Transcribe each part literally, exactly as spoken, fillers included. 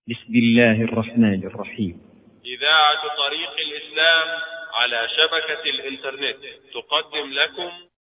بسم الله الرحمن الرحيم. إذاعة طريق الإسلام على شبكة الإنترنت تقدم لكم.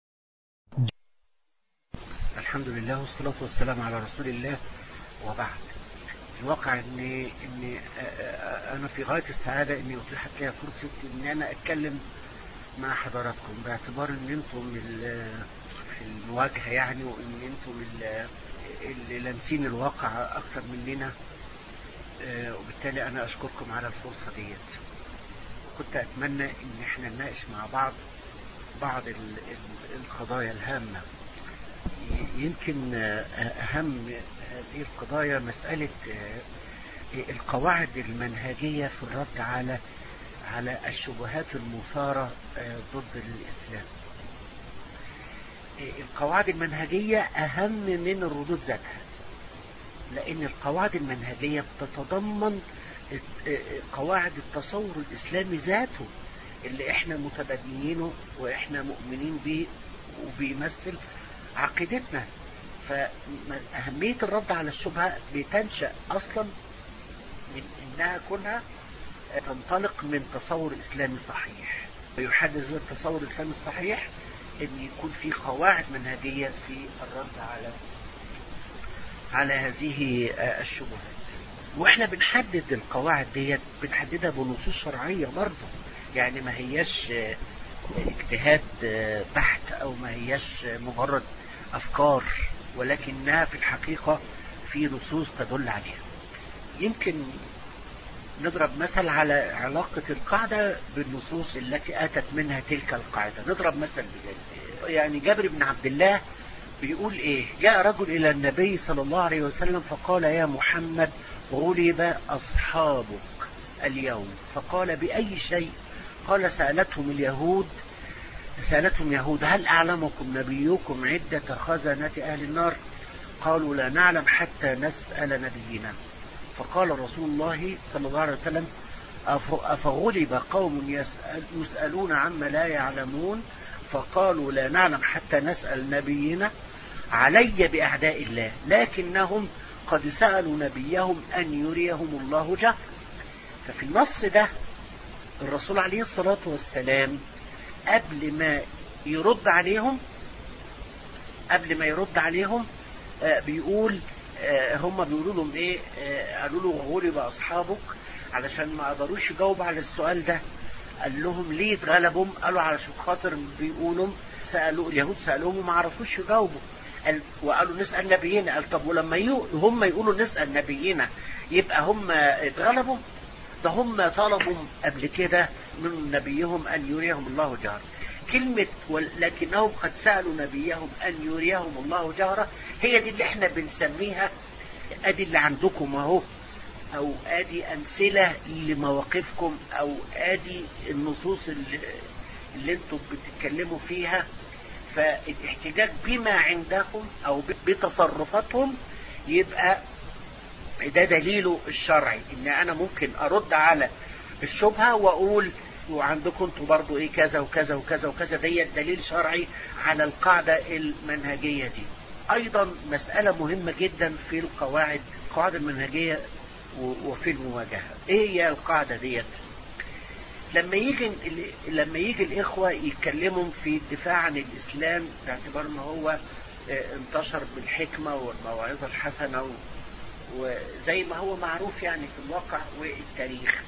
الحمد لله والصلاة والسلام على رسول الله، وبعد. الواقع إن إن أنا في غاية السعادة إني أتيحت لي فرصة إن أنا أتكلم مع حضراتكم، باعتبار إن أنتم في المواجهة يعني، وإن أنتم اللي لامسين الواقع أكثر مننا، وبالتالي أنا أشكركم على الفرصة ديت. كنت أتمنى إن إحنا نناقش مع بعض بعض القضايا الهامة. يمكن أهم هذه القضايا مسألة القواعد المنهجية في الرد على على الشبهات المثارة ضد الإسلام. القواعد المنهجية أهم من الردود ذاتها، لأن القواعد المنهجية بتتضمن قواعد التصور الإسلامي ذاته اللي احنا متبنيينه واحنا مؤمنين به وبيمثل عقيدتنا. فأهمية الرد على الشبهة بتنشأ أصلا من إنها كونها تنطلق من تصور إسلامي صحيح، ويحدث التصور الإسلامي الصحيح أن يكون في قواعد منهجية في الرد على على هذه الشبهات. واحنا بنحدد القواعد ديت بنحددها بنصوص شرعية برضه، يعني ما هياش اجتهاد بحت او ما هياش مجرد افكار، ولكنها في الحقيقة في نصوص تدل عليها. يمكن نضرب مثل على علاقة القاعدة بالنصوص التي اتت منها تلك القاعدة. نضرب مثل بذلك، يعني جابر بن عبد الله بيقول ايه: جاء رجل الى النبي صلى الله عليه وسلم فقال: يا محمد، غلب اصحابك اليوم. فقال: باي شيء؟ قال: سألتهم اليهود سألتهم يهود هل اعلمكم نبيكم عدة خزنة اهل النار؟ قالوا: لا نعلم حتى نسأل نبينا. فقال رسول الله صلى الله عليه وسلم: افغلب قوم يسأل يسألون عما لا يعلمون فقالوا لا نعلم حتى نسأل نبينا؟ علي بأعداء الله، لكنهم قد سألوا نبيهم أن يريهم الله جهرا. ففي النص ده الرسول عليه الصلاة والسلام قبل ما يرد عليهم قبل ما يرد عليهم آه بيقول آه هم بيقولوا لهم ايه؟ آه قالوا له: غلب أصحابك، علشان ما قدروش يجاوب على السؤال ده. قال لهم: ليه اتغلبوا؟ قالوا: علشان خاطر بيقولوا سألوا اليهود سألوهم وما عرفوش يجاوبوا. قال وقالوا: نسأل نبينا. قال: طب ولما هم يقولوا نسأل نبينا يبقى هم اتغلبوا؟ ده هم طلبوا قبل كده من نبيهم أن يريهم الله جهرا. كلمة لكنهم قد سألوا نبيهم أن يريهم الله جهرا هي دي اللي احنا بنسميها ادي اللي عندكم اهو، او ادي امثلة لمواقفكم، او ادي النصوص اللي, اللي انتم بتتكلموا فيها. فالاحتجاج بما عندهم او بتصرفاتهم يبقى ده دليله الشرعي، ان انا ممكن ارد على الشبهة واقول وعندكم انتوا برضو ايه كذا وكذا وكذا وكذا. ده دليل شرعي على القاعدة المنهجية دي. ايضا مسألة مهمة جدا في القواعد القواعد المنهجية وفي المواجهة. ايه هي القاعدة ديت؟ لما يجي لما يجي الاخوة يتكلموا في الدفاع عن الاسلام باعتبار ان هو انتشر بالحكمة والموعظة الحسنة وزي ما هو معروف يعني في الواقع والتاريخ،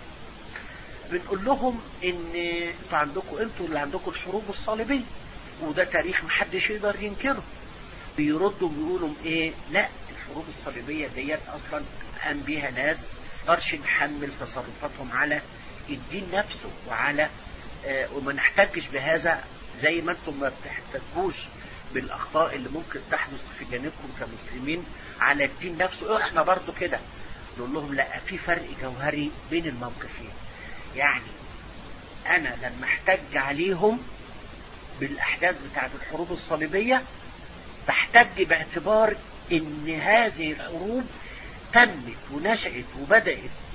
بنقول لهم ان انتوا عندكم انتوا اللي عندكم الحروب الصليبية، وده تاريخ محدش يقدر ينكره. بيردوا بيقولوا ايه؟ لا، الحروب الصليبية ديت اصلا قام بيها ناس مقدرش نحمل تصرفاتهم على الدين نفسه وعلى آه وما نحتاجش بهذا، زي ما انتم ما بتحتاجوش بالاخطاء اللي ممكن تحدث في جانبكم كمسلمين على الدين نفسه. احنا برضو كده نقول لهم لا، في فرق جوهري بين الموقفين. يعني انا لما احتج عليهم بالاحداث بتاعت الحروب الصليبية بحتج باعتبار ان هذه الحروب تمت ونشأت وبدأت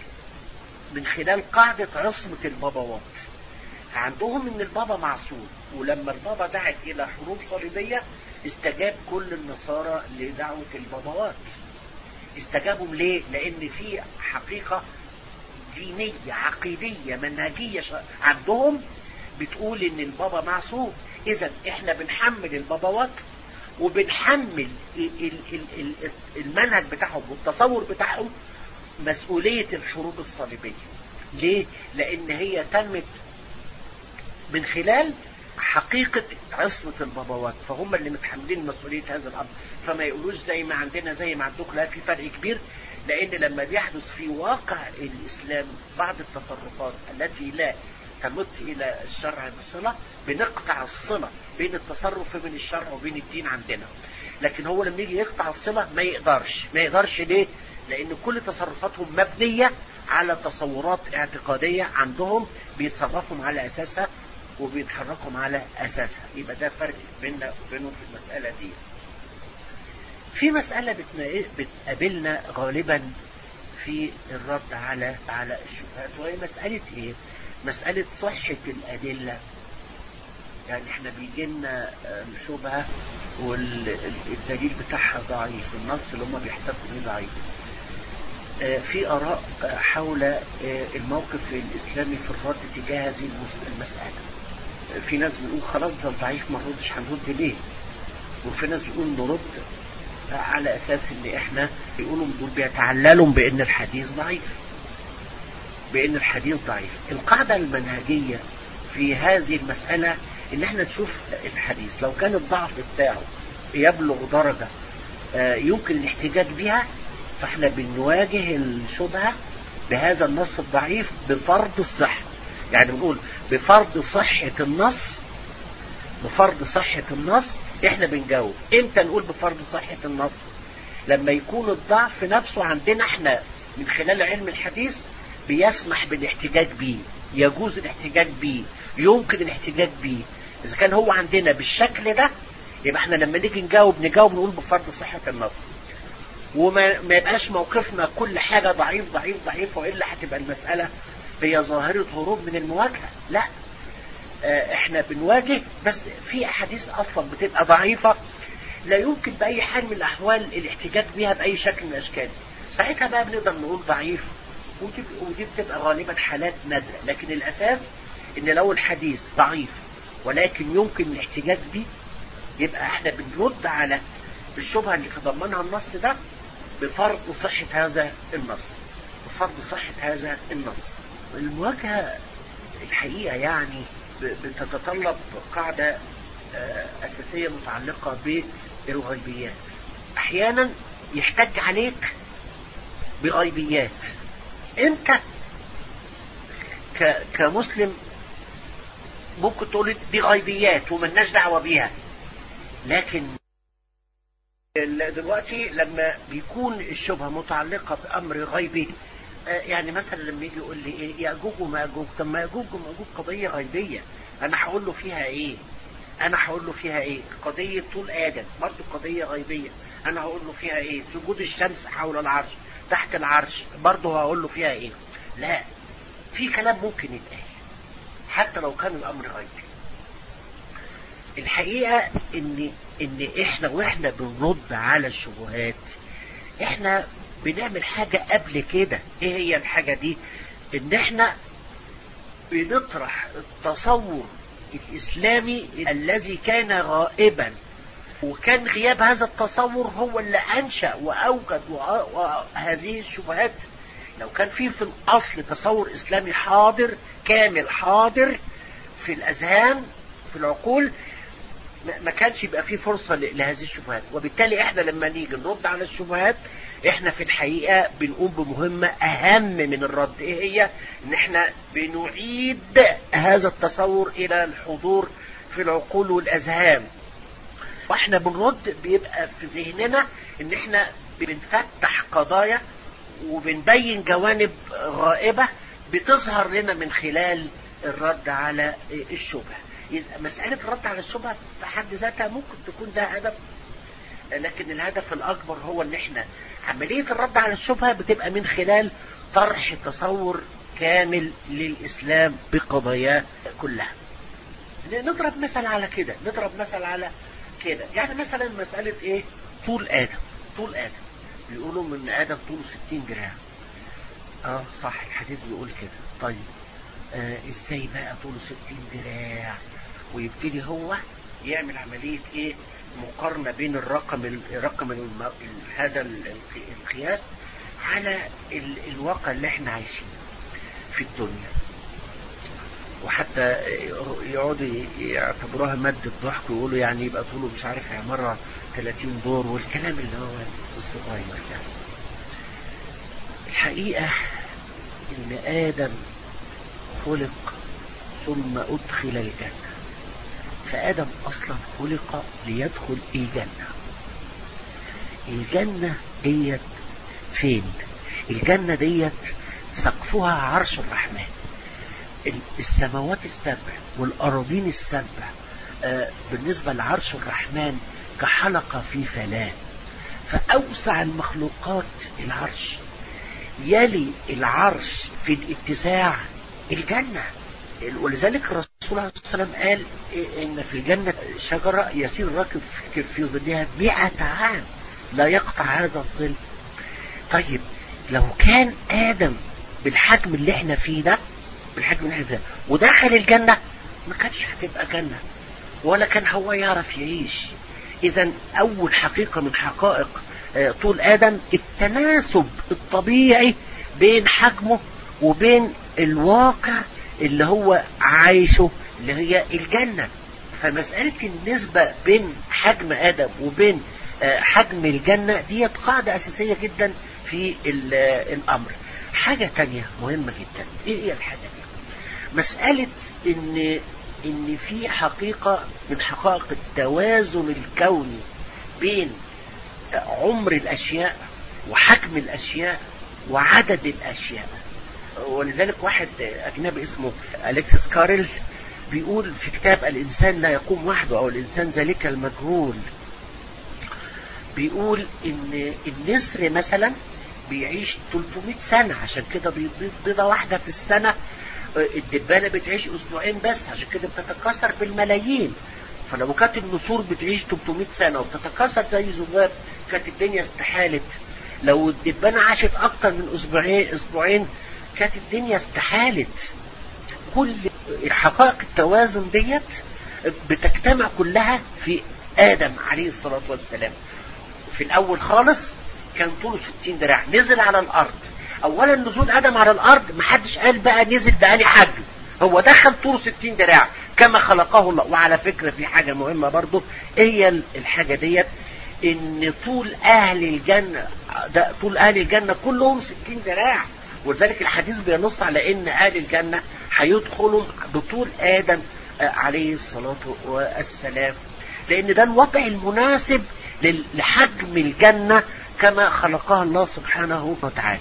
من خلال قاعدة عصمة البابوات. عندهم ان البابا معصوم، ولما البابا دعت الى حروب صليبية استجاب كل النصارى لدعوة البابوات. استجابوا ليه؟ لان في حقيقة دينية عقيدية منهجية عندهم بتقول ان البابا معصوم. اذا احنا بنحمل الباباوات وبنحمل المنهج بتاعهم والتصور بتاعهم مسؤولية الحروب الصليبية. ليه؟ لان هي تمت من خلال حقيقة عصمة الباباوات، فهم اللي متحملين مسؤولية هذا الامر. فما يقولوش زي ما عندنا زي ما عندكم، لا، في فرق كبير. لان لما بيحدث في واقع الاسلام بعض التصرفات التي لا تمت الى الشرع بصلة، بنقطع الصلة بين التصرف وبين الشرع وبين الدين عندنا. لكن هو لما يجي يقطع الصلة ما يقدرش ما يقدرش ليه؟ لان كل تصرفاتهم مبنية على تصورات اعتقادية عندهم بيتصرفوا على اساسها وبيتحركوا على اساسها. يبقى ده فرق بيننا وبينهم في المسألة دي. في مسألة بتقابلنا غالبا في الرد على على الشبهات، وهي مسألة ايه؟ مسألة صحة الأدلة. يعني احنا بيجي لنا شبهة والدليل بتاعها ضعيف، النص اللي هم بيحتفوا بيه ضعيف. في آراء حول الموقف الإسلامي في الرد تجاه هذه المسألة. في ناس بيقول خلاص ده ضعيف ما نردش، هنرد ليه؟ وفي ناس بيقول نرد على أساس ان احنا بيقولوا دول بيتعللوا بأن الحديث ضعيف بأن الحديث ضعيف. القاعدة المنهجية في هذه المسألة ان احنا نشوف الحديث لو كان الضعف بتاعه يبلغ درجة يمكن الاحتجاج بها، فاحنا بنواجه الشبهة بهذا النص الضعيف بفرض الصحة. يعني بنقول بفرض صحة النص بفرض صحة النص احنا بنجاوب. امتى نقول بفرض صحة النص؟ لما يكون الضعف نفسه عندنا احنا من خلال علم الحديث بيسمح بالاحتجاج بيه، يجوز الاحتجاج بيه، يمكن الاحتجاج بيه. اذا كان هو عندنا بالشكل ده يبقى احنا لما نيجي نجاوب نجاوب نقول بفرض صحة النص، وما ما يبقاش موقفنا كل حاجة ضعيف ضعيف ضعيف، وإلا هتبقى المسألة هي ظاهرة هروب من المواجهة. لا، اه احنا بنواجه، بس في احاديث اصلا بتبقى ضعيفة لا يمكن بأي حال من الأحوال الاحتجاج بها بأي شكل من الأشكال. ساعتها بقى بنقدر نقول ضعيف، ودي بتبقى غالبا حالات نادرة. لكن الأساس إن لو الحديث ضعيف ولكن يمكن الاحتجاج به، يبقى احنا بنرد على الشبهة اللي تضمنها النص ده بفرض صحة هذا النص بفرض صحة هذا النص. المواجهة الحقيقة يعني بتتطلب قاعدة أساسية متعلقة بالغيبيات. أحيانا يحتج عليك بغيبيات أنت كمسلم ممكن تقول دي غيبيات وملناش دعوة بيها، لكن دلوقتي لما بيكون الشبهة متعلقة بأمر غيبي، يعني مثلا لما يجي يقول لي ايه يأجوج ومأجوج، طب ما يأجوج ومأجوج قضية غيبية، انا هقول له فيها ايه انا هقول له فيها ايه قضية طول آدم برضو قضية غيبية، انا هقول له فيها ايه سجود الشمس حول العرش تحت العرش برضو هقول له فيها ايه. لا، في كلام ممكن يتقال حتى لو كان الامر غيبي. الحقيقة ان ان احنا واحنا بنرد على الشبهات احنا بنعمل حاجة قبل كده. ايه هي الحاجة دي؟ ان احنا بنطرح التصور الاسلامي الذي كان غائبا، وكان غياب هذا التصور هو اللي انشأ واوجد هذه الشبهات. لو كان في في الاصل تصور اسلامي حاضر كامل حاضر في الاذهان في العقول، ما كانش يبقى فيه فرصة لهذه الشبهات. وبالتالي احنا لما نيجي نرد على الشبهات احنا في الحقيقة بنقوم بمهمة اهم من الرد. ايه هي؟ ان احنا بنعيد هذا التصور الى الحضور في العقول والاذهان، واحنا بنرد بيبقى في ذهننا ان احنا بنفتح قضايا وبنبين جوانب غائبة بتظهر لنا من خلال الرد على الشبهة. مسألة الرد على الشبهة في حد ذاتها ممكن تكون ده هدف، لكن الهدف الأكبر هو ان احنا عملية الرد على الشبهة بتبقى من خلال طرح تصور كامل للإسلام بقضاياه كلها. نضرب مثل على كده نضرب مثل على كده يعني مثلا مسألة ايه طول آدم طول آدم بيقولوا من آدم طوله ستين دراع. اه صح الحديث بيقول كده. طيب آه ازاي بقى طوله ستين دراع؟ ويبتدي هو يعمل عملية ايه مقارنة بين الرقم الرقم الم... هذا القياس على ال... الواقع اللي احنا عايشين في الدنيا، وحتى يقعدوا يعتبروها مادة ضحك ويقولوا يعني يبقى طوله مش عارف عمارة ثلاثين دور والكلام اللي هو الصغير ده. الحقيقة ان آدم خلق ثم أدخل الجنة، فآدم أصلا خلق ليدخل الجنة. الجنة ديت فين؟ الجنة ديت سقفها عرش الرحمن، السماوات السبع والأراضين السبع آه بالنسبة لعرش الرحمن كحلقة في فلاة، فأوسع المخلوقات العرش، يلي العرش في الاتساع الجنة. ولذلك الرسول صلى الله عليه وسلم قال إن في الجنة شجرة يسير راكب في ظلها مئة عام لا يقطع هذا الظل. طيب لو كان آدم بالحجم اللي احنا فيه ده، بالحجم اللي احنا فيه ده ودخل الجنة، ما كانش هتبقى جنة ولا كان هو يعرف يعيش. إذا أول حقيقة من حقائق طول آدم التناسب الطبيعي بين حجمه وبين الواقع اللي هو عايشه اللي هي الجنة. فمسألة النسبة بين حجم آدم وبين حجم الجنة دي قاعدة أساسية جدا في الأمر. حاجة تانية مهمة جدا، إيه هي الحاجة دي؟ مسألة إن إن في حقيقة من حقائق التوازن الكوني بين عمر الأشياء وحجم الأشياء وعدد الأشياء. ولذلك واحد أجنبي اسمه أليكسيس كارل بيقول في كتاب الإنسان لا يقوم وحده أو الإنسان ذلك المجهول، بيقول إن النسر مثلا بيعيش ثلاثمائة سنة عشان كده بيبيض بيضة واحدة في السنة. الدبانة بتعيش أسبوعين بس عشان كده بتتكاثر بالملايين. فلو كانت النسور بتعيش ثلاثمائة سنة وبتتكاثر زي ذباب كانت الدنيا استحالت. لو الدبانة عاشت أكتر من أسبوعين أسبوعين كانت الدنيا استحالت. كل حقائق التوازن ديت بتجتمع كلها في آدم عليه الصلاة والسلام. في الأول خالص كان طوله ستين دراع، نزل على الأرض. أولا نزول آدم على الأرض محدش قال بقى نزل بقى حجم، هو دخل طوله ستين دراع كما خلقه الله. وعلى فكرة في حاجة مهمة برضو، هي الحاجة ديت ان طول اهل الجنة ده طول اهل الجنة كلهم ستين دراع. ولذلك الحديث بينص على ان اهل الجنة هيدخلوا بطول آدم عليه الصلاة والسلام، لان ده الوضع المناسب لحجم الجنة كما خلقها الله سبحانه وتعالى.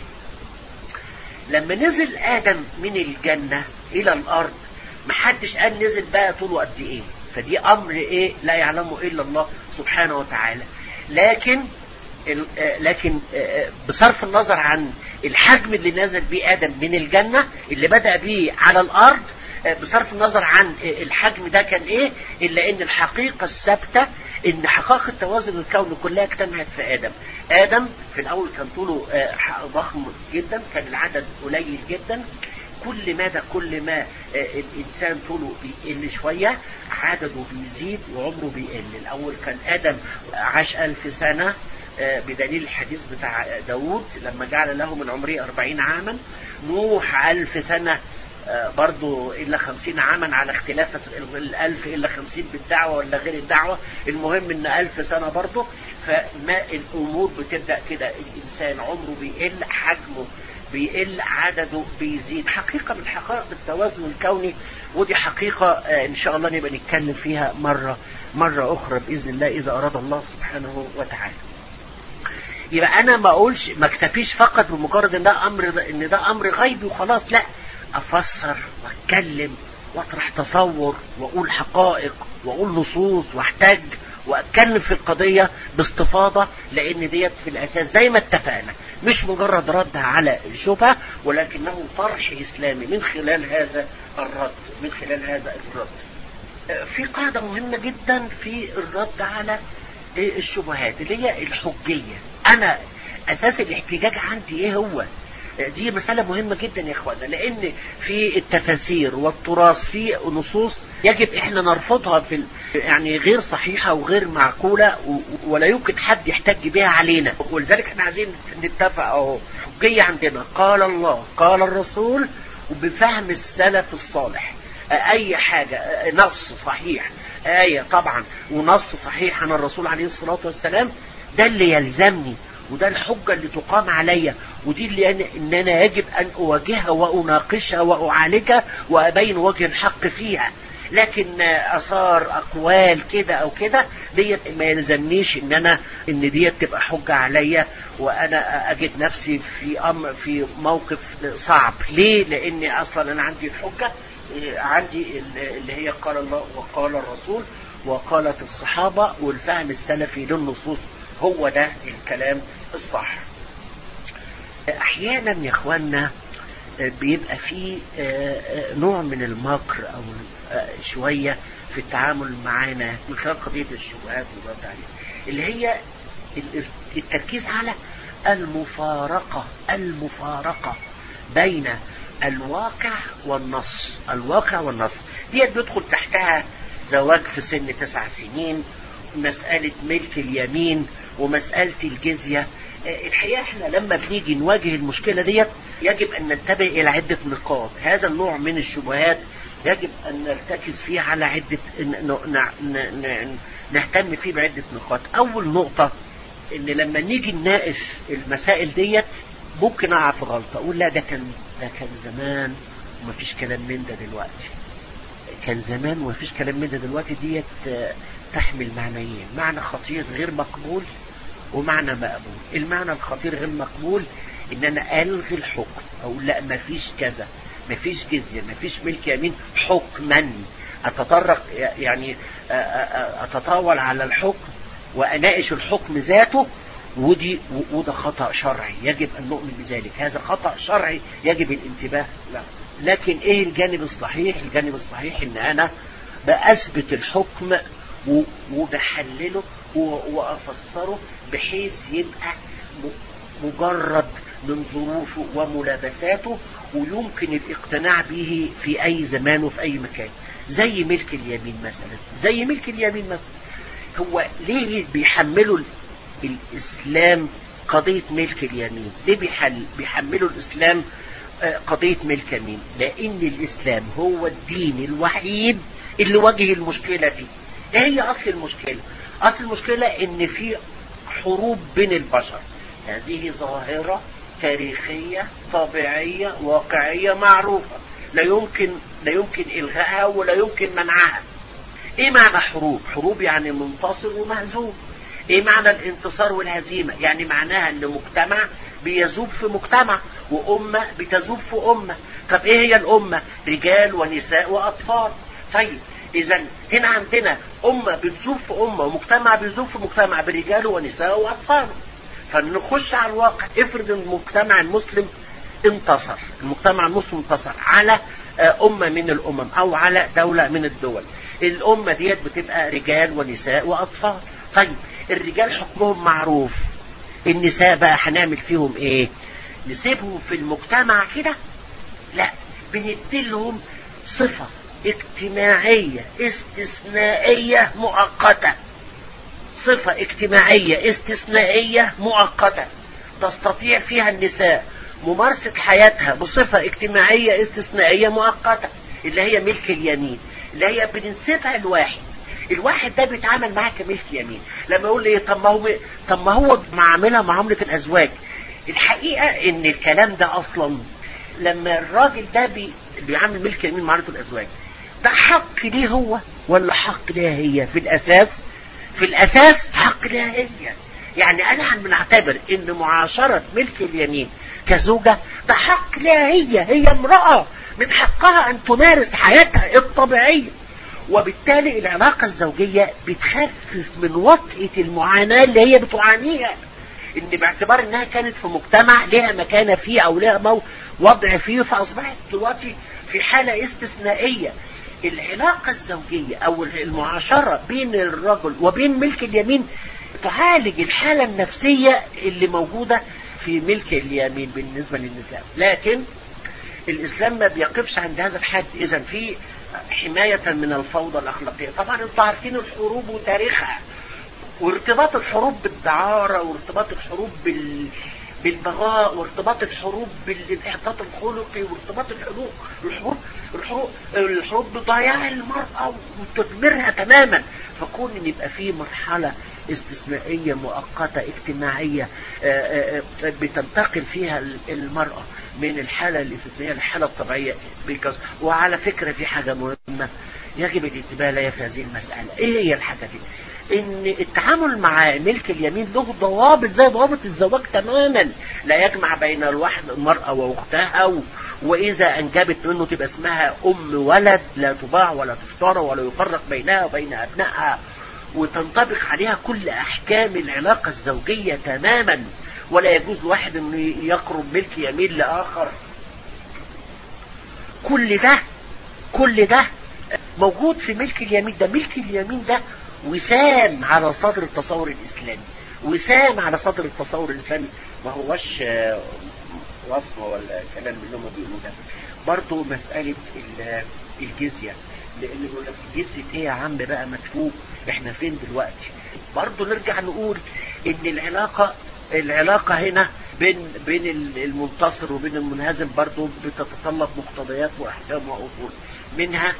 لما نزل آدم من الجنة إلى الأرض محدش قال نزل بقى طوله قد إيه، فدي أمر إيه لا يعلمه إلا الله سبحانه وتعالى. لكن لكن بصرف النظر عن الحجم اللي نزل بيه آدم من الجنة اللي بدأ بيه على الأرض، بصرف النظر عن الحجم ده كان إيه، إلا إن الحقيقة الثابتة إن حقائق التوازن الكوني كلها اجتمعت في آدم. آدم في الأول كان طوله ضخم جدا، كان العدد قليل جدا. كل مدى كل ما الإنسان طوله بيقل شوية عدده بيزيد وعمره بيقل. الأول كان آدم عاش ألف سنة بدليل الحديث بتاع داود لما جعل له من عمره أربعين عاما. نوح ألف سنة برضو إلا خمسين عاما على اختلاف الألف إلا خمسين بالدعوة ولا غير الدعوة. المهم إن ألف سنة برضو. فما الأمور بتبدأ كده، الإنسان عمره بيقل، حجمه بيقل، عدده بيزيد. حقيقة من حقائق التوازن الكوني، ودي حقيقة إن شاء الله نبقى نتكلم فيها مرة مرة أخرى بإذن الله إذا أراد الله سبحانه وتعالى. يبقى أنا ما أقولش ما اكتفيش فقط بمجرد إن ده أمر إن ده أمر غيبي وخلاص، لا، أفسر وأتكلم وأطرح تصور وأقول حقائق وأقول نصوص وأحتاج وأتكلم في القضية باستفاضة، لأن ديت في الأساس زي ما اتفقنا مش مجرد رد على الشبهة، ولكنه طرح إسلامي من خلال هذا الرد من خلال هذا الرد. في قاعدة مهمة جدا في الرد على الشبهات اللي هي الحجية. أنا اساس الاحتجاج عندي ايه هو. دي مسألة مهمة جدا يا اخوانا، لان في التفاسير والتراث في نصوص يجب احنا نرفضها في يعني غير صحيحة وغير معقولة ولا يمكن حد يحتج بها علينا. ولذلك احنا عايزين نتفق اهو، حجية عندنا قال الله قال الرسول وبفهم السلف الصالح. اي حاجة نص صحيح، آية طبعا ونص صحيح عن الرسول عليه الصلاة والسلام، ده اللي يلزمني وده الحجة اللي تقام عليا، ودي اللي أنا إن أنا يجب أن أواجهها وأناقشها وأعالجها وأبين وجه الحق فيها. لكن أثار أقوال كده أو كده ديت ما يلزمنيش إن أنا إن ديت تبقى حجة عليا وأنا أجد نفسي في أمر في موقف صعب. ليه؟ لأن أصلا أنا عندي الحجة عندي اللي هي قال الله وقال الرسول وقالت الصحابة والفهم السلفي للنصوص، هو ده الكلام الصح. احيانا يا اخوانا بيبقى فيه نوع من المكر او شوية في التعامل معانا من خلال قضية الشبهات والرد عليها، اللي هي التركيز على المفارقة المفارقة بين الواقع والنص. الواقع والنص دي بيدخل تحتها زواج في سن تسع سنين، مسألة ملك اليمين ومسألة الجزية. الحقيقة احنا لما بنيجي نواجه المشكلة ديت يجب ان ننتبه الى عدة نقاط. هذا النوع من الشبهات يجب ان نرتكز فيه على عدة نهتم فيه بعدة نقاط. اول نقطة ان لما نيجي نناقش المسائل ديت ممكن اقع في غلطة اقول لا ده كان ده كان زمان ومفيش كلام من ده دلوقتي. كان زمان ومفيش كلام من ده دلوقتي ديت تحمل معنيين، معنى خطير غير مقبول ومعنى مقبول. المعنى الخطير غير مقبول ان انا الغي الحكم او لا مفيش كذا، مفيش جزية، مفيش ملك يمين حكما، اتطرق يعني اتطاول على الحكم واناقش الحكم ذاته، ودي وده خطأ شرعي يجب ان نؤمن بذلك. هذا خطأ شرعي يجب الانتباه له. لكن ايه الجانب الصحيح؟ الجانب الصحيح ان انا بأثبت الحكم وبحلله وأفسره بحيث يبقى مجرد من ظروفه وملابساته ويمكن الاقتناع به في أي زمان وفي أي مكان. زي ملك اليمين مثلا، زي ملك اليمين مثلا هو ليه بيحملوا الإسلام قضية ملك اليمين؟ ليه بيحل بيحملوا الإسلام قضية ملك يمين؟ لأن الإسلام هو الدين الوحيد اللي واجه المشكلة دي. ايه هي اصل المشكلة؟ اصل المشكلة ان في حروب بين البشر، هذه ظاهرة تاريخية طبيعية واقعية معروفة لا يمكن لا يمكن الغائها ولا يمكن منعها. ايه معنى حروب؟ حروب يعني منتصر ومهزوم. ايه معنى الانتصار والهزيمة؟ يعني معناها ان مجتمع بيذوب في مجتمع وامة بتذوب في امة. طب ايه هي الامة؟ رجال ونساء واطفال. طيب اذا هنا عندنا امة بتذوب في امة ومجتمع بيذوب في مجتمع برجاله ونساء واطفال. فنخش على الواقع، افرض المجتمع المسلم انتصر، المجتمع المسلم انتصر على امة من الامم او على دولة من الدول. الامة ديت بتبقى رجال ونساء واطفال. طيب الرجال حكمهم معروف، النساء بقى هنعمل فيهم ايه؟ نسيبهم في المجتمع كده؟ لا، بنديلهم صفة اجتماعية استثنائية مؤقتة. صفة اجتماعية استثنائية مؤقتة تستطيع فيها النساء ممارسة حياتها بصفة اجتماعية استثنائية مؤقتة، اللي هي ملك اليمين، اللي هي بننسبها الواحد. الواحد ده بيتعامل معاه كملك يمين. لما يقول لي طب ما هو طب ما هو معاملها معاملة الازواج. الحقيقة ان الكلام ده اصلا لما الراجل ده بي بيعامل ملك يمين معاملة الازواج، ده حق ليه هو ولا حق ليها هي؟ في الاساس في الاساس حق ليها هي. يعني انا بنعتبر ان معاشرة ملك اليمين كزوجة ده حق ليها هي. هي امرأة من حقها ان تمارس حياتها الطبيعية، وبالتالي العلاقة الزوجية بتخفف من وطئة المعاناة اللي هي بتعانيها، ان باعتبار انها كانت في مجتمع لها مكانة فيه او لها وضع فيه، فاصبحت دلوقتي في حالة استثنائية. العلاقة الزوجية او المعاشرة بين الرجل وبين ملك اليمين تعالج الحالة النفسية اللي موجودة في ملك اليمين بالنسبة للنساء. لكن الإسلام ما بيقفش عند هذا الحد. إذن في حماية من الفوضى الأخلاقية. طبعا انتوا عارفين الحروب وتاريخها، وارتباط الحروب بالدعارة، وارتباط الحروب بال بالبغاء، وارتباط الحروب بالانحطاط الخلقي، وارتباط الحروب الحروب الحروب الحروب بضياع المرأة وتدميرها تماما. فكون ان يبقى في مرحلة استثنائية مؤقتة اجتماعية بتنتقل فيها المرأة من الحالة الاستثنائية للحالة الطبيعية. وعلى فكرة في حاجة مهمة يجب الانتباه لها في هذه المسألة. ايه هي الحاجة دي؟ ان التعامل مع ملك اليمين له ضوابط زي ضوابط الزواج تماما. لا يجمع بين الواحد المرأة واختها، و... واذا انجبت منه تبقى اسمها ام ولد، لا تباع ولا تشترى ولا يفرق بينها وبين ابنائها، وتنطبق عليها كل احكام العلاقة الزوجية تماما. ولا يجوز لواحد انه يقرب ملك يمين لاخر. كل ده كل ده موجود في ملك اليمين. ده ملك اليمين ده وسام على صدر التصور الإسلامي، وسام على صدر التصور الإسلامي. ما هوش وصمة ولا كلام اللي هم بيقولوا ده. برضو مسألة الجزية، لأن يقول لك جزية ايه يا عم بقى مدفوق، احنا فين دلوقتي؟ برضو نرجع نقول ان العلاقة العلاقة هنا بين بين المنتصر وبين المنهزم برضو بتتطلب مقتضيات واحكام واصول. منها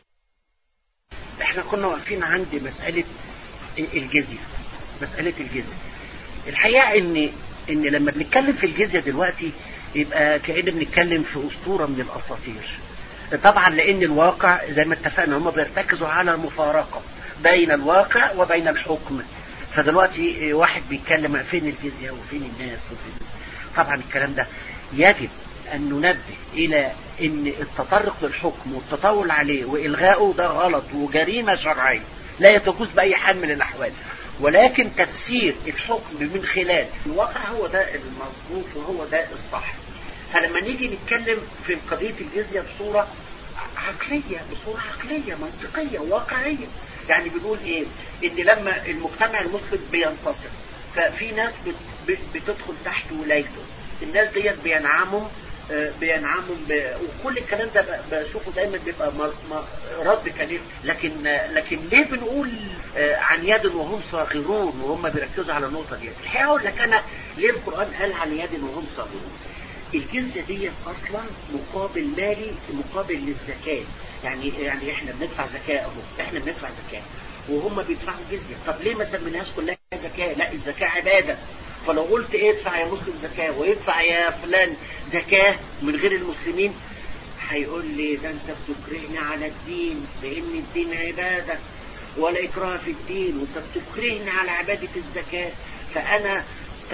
احنا كنا واقفين عند مسألة الجزية. مسألة الجزية الحقيقة ان ان لما بنتكلم في الجزية دلوقتي يبقى كأننا بنتكلم في أسطورة من الأساطير. طبعا لان الواقع زي ما اتفقنا هم بيرتكزوا على المفارقة بين الواقع وبين الحكم. فدلوقتي واحد بيتكلم فين الجزية وفين الناس وفين. طبعا الكلام ده يجب أن ننبه إلى أن التطرق للحكم والتطاول عليه وإلغاؤه ده غلط وجريمة شرعية لا يتجوز بأي حال من الأحوال. ولكن تفسير الحكم من خلال الواقع هو ده المظبوط وهو ده الصح. فلما نيجي نتكلم في قضية الجزية بصورة عقلية بصورة عقلية منطقية واقعية، يعني بنقول إيه؟ إن لما المجتمع المسلم بينتصر ففي ناس بتدخل تحت ولايته. الناس ديت بينعموا بينعموا ب... وكل الكلام ده بشوفه دايما بيبقى مر... مر... رد كلام. لكن لكن ليه بنقول عن يد وهم صاغرون وهم بيركزوا على النقطه دي؟ الحقيقه اقول لك انا ليه القران قال عن يد وهم صاغرون. الجزيه دي اصلا مقابل مالي مقابل للزكاه. يعني يعني احنا بندفع زكاه اهو، احنا بندفع زكاه وهم بيدفعوا جزيه. طب ليه ما سميناهاش كلها زكاه؟ لا، الزكاه عباده. فلو قلت ادفع يا مسلم زكاة ويدفع يا فلان زكاة من غير المسلمين هيقول لي ده انت بتكرهني على الدين، لان الدين عبادة ولا اكراه في الدين، وانت بتكرهني على عبادة الزكاة. فانا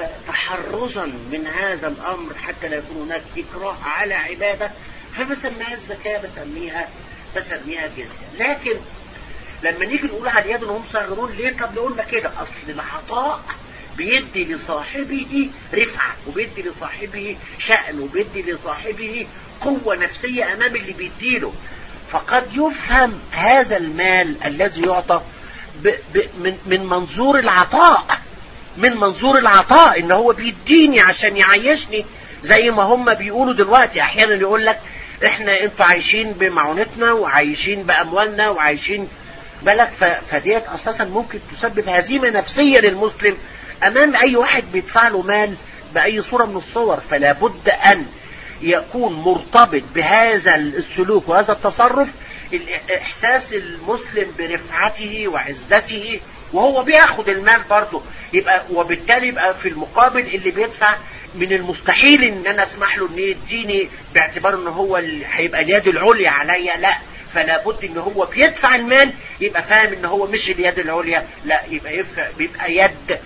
تحرزا من هذا الامر حتى لا يكون هناك اكراه على عبادة فبسميها الزكاة، بسميها بسميها جزية. لكن لما نيجي نقول على اليد وهم صاغرون ليه؟ طب نقولنا كده اصل العطاء بيدي لصاحبه رفعة وبيدي لصاحبه شأن وبيدي لصاحبه قوة نفسية أمام اللي بيديله. فقد يفهم هذا المال الذي يعطى ب ب من, من منظور العطاء من منظور العطاء إن هو بيديني عشان يعيشني، زي ما هم بيقولوا دلوقتي. أحيانا يقول لك إحنا أنتوا عايشين بمعونتنا وعايشين بأموالنا وعايشين بالك. فديت أساسا ممكن تسبب هزيمة نفسية للمسلم امام اي واحد بيدفع له مال باي صورة من الصور. فلا بد ان يكون مرتبط بهذا السلوك وهذا التصرف احساس المسلم برفعته وعزته وهو بياخد المال برضه. يبقى وبالتالي يبقى في المقابل اللي بيدفع من المستحيل ان انا اسمح له ان يديني باعتبار ان هو هيبقى اليد العليا عليا. لا، فلا بد ان هو بيدفع المال يبقى فاهم ان هو مش اليد العليا، لا يبقى بيبقى يد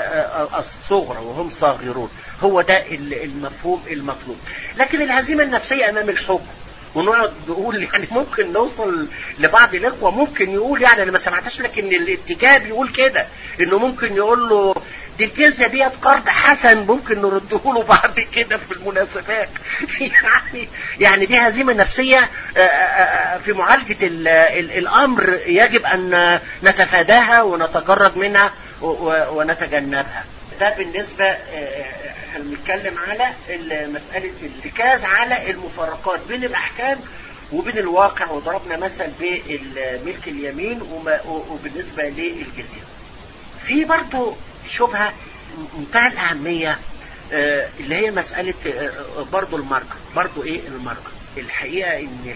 الصغرى وهم صاغرون. هو ده المفهوم المطلوب. لكن الهزيمة النفسية امام الحكم ونقعد نقول يعني ممكن نوصل لبعض الاخوة ممكن يقول يعني انا ما سمعتش لكن الاتجاه بيقول كده انه ممكن يقول له دي الجزية ديت قرض حسن ممكن نرده له بعد كده في المناسبات. يعني يعني دي هزيمة نفسية في معالجة الامر يجب ان نتفاداها ونتجرد منها ونتجنبها. ده بالنسبة هنتكلم على مسألة الارتكاز على المفارقات بين الأحكام وبين الواقع، وضربنا مثل بملك اليمين وبالنسبة للجزية. في برضو شبهة منتهى الأهمية اللي هي مسألة برضو المرأة. برضو ايه المرأة؟ الحقيقة ان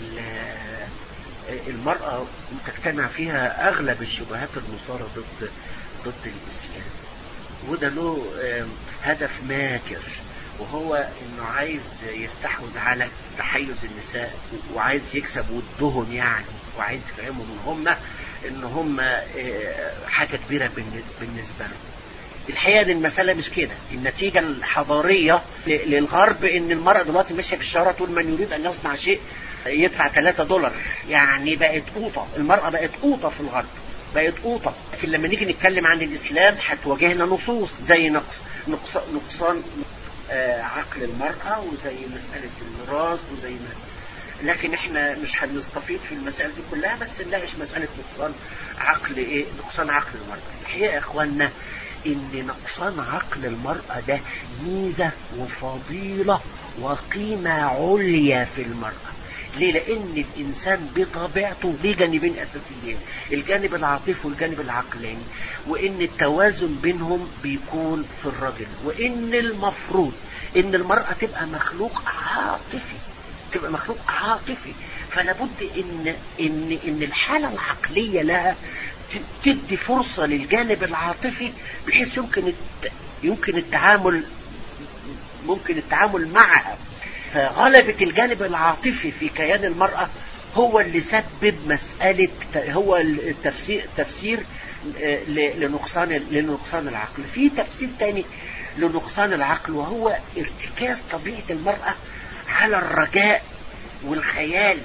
المرأة تجتمع فيها اغلب الشبهات المثارة ضد ضد الاسلام، وده له هدف ماكر، وهو انه عايز يستحوذ على تحيز النساء وعايز يكسب ودهم يعني، وعايز يفهمهم ان هم ان هم حاجة كبيرة بالنسبة لهم. الحقيقة ان المسألة مش كده. النتيجة الحضارية للغرب ان المرأة دلوقتي ماشية في الشارع تقول من يريد ان يصنع شيء يدفع ثلاثة دولار، يعني بقت قوطة. المرأة بقت قوطة في الغرب، بقت قوطة. لكن لما نيجي نتكلم عن الاسلام هتواجهنا نصوص زي نقص نقص نقصان آه عقل المرأة، وزي مسألة الميراث، وزي ما لكن احنا مش هنستفيد في المسائل دي كلها، بس نلاقيش مسألة نقصان عقل ايه نقصان عقل المرأة. الحقيقة يا اخوانا ان نقصان عقل المرأة ده ميزة وفضيلة وقيمة عليا في المرأة. ليه؟ لان الانسان بطبيعته ليه جانبين اساسيين، الجانب العاطفي والجانب العقلاني، وان التوازن بينهم بيكون في الرجل، وان المفروض ان المرأة تبقى مخلوق عاطفي، تبقى مخلوق عاطفي. فلا بد ان ان ان الحالة العقلية لها تدي فرصة للجانب العاطفي بحيث يمكن يمكن التعامل ممكن التعامل معها. فغلبة الجانب العاطفي في كيان المرأة هو اللي سبب مسألة، هو التفسير تفسير لنقصان لنقصان العقل. في تفسير تاني لنقصان العقل، وهو ارتكاز طبيعة المرأة على الرجاء والخيال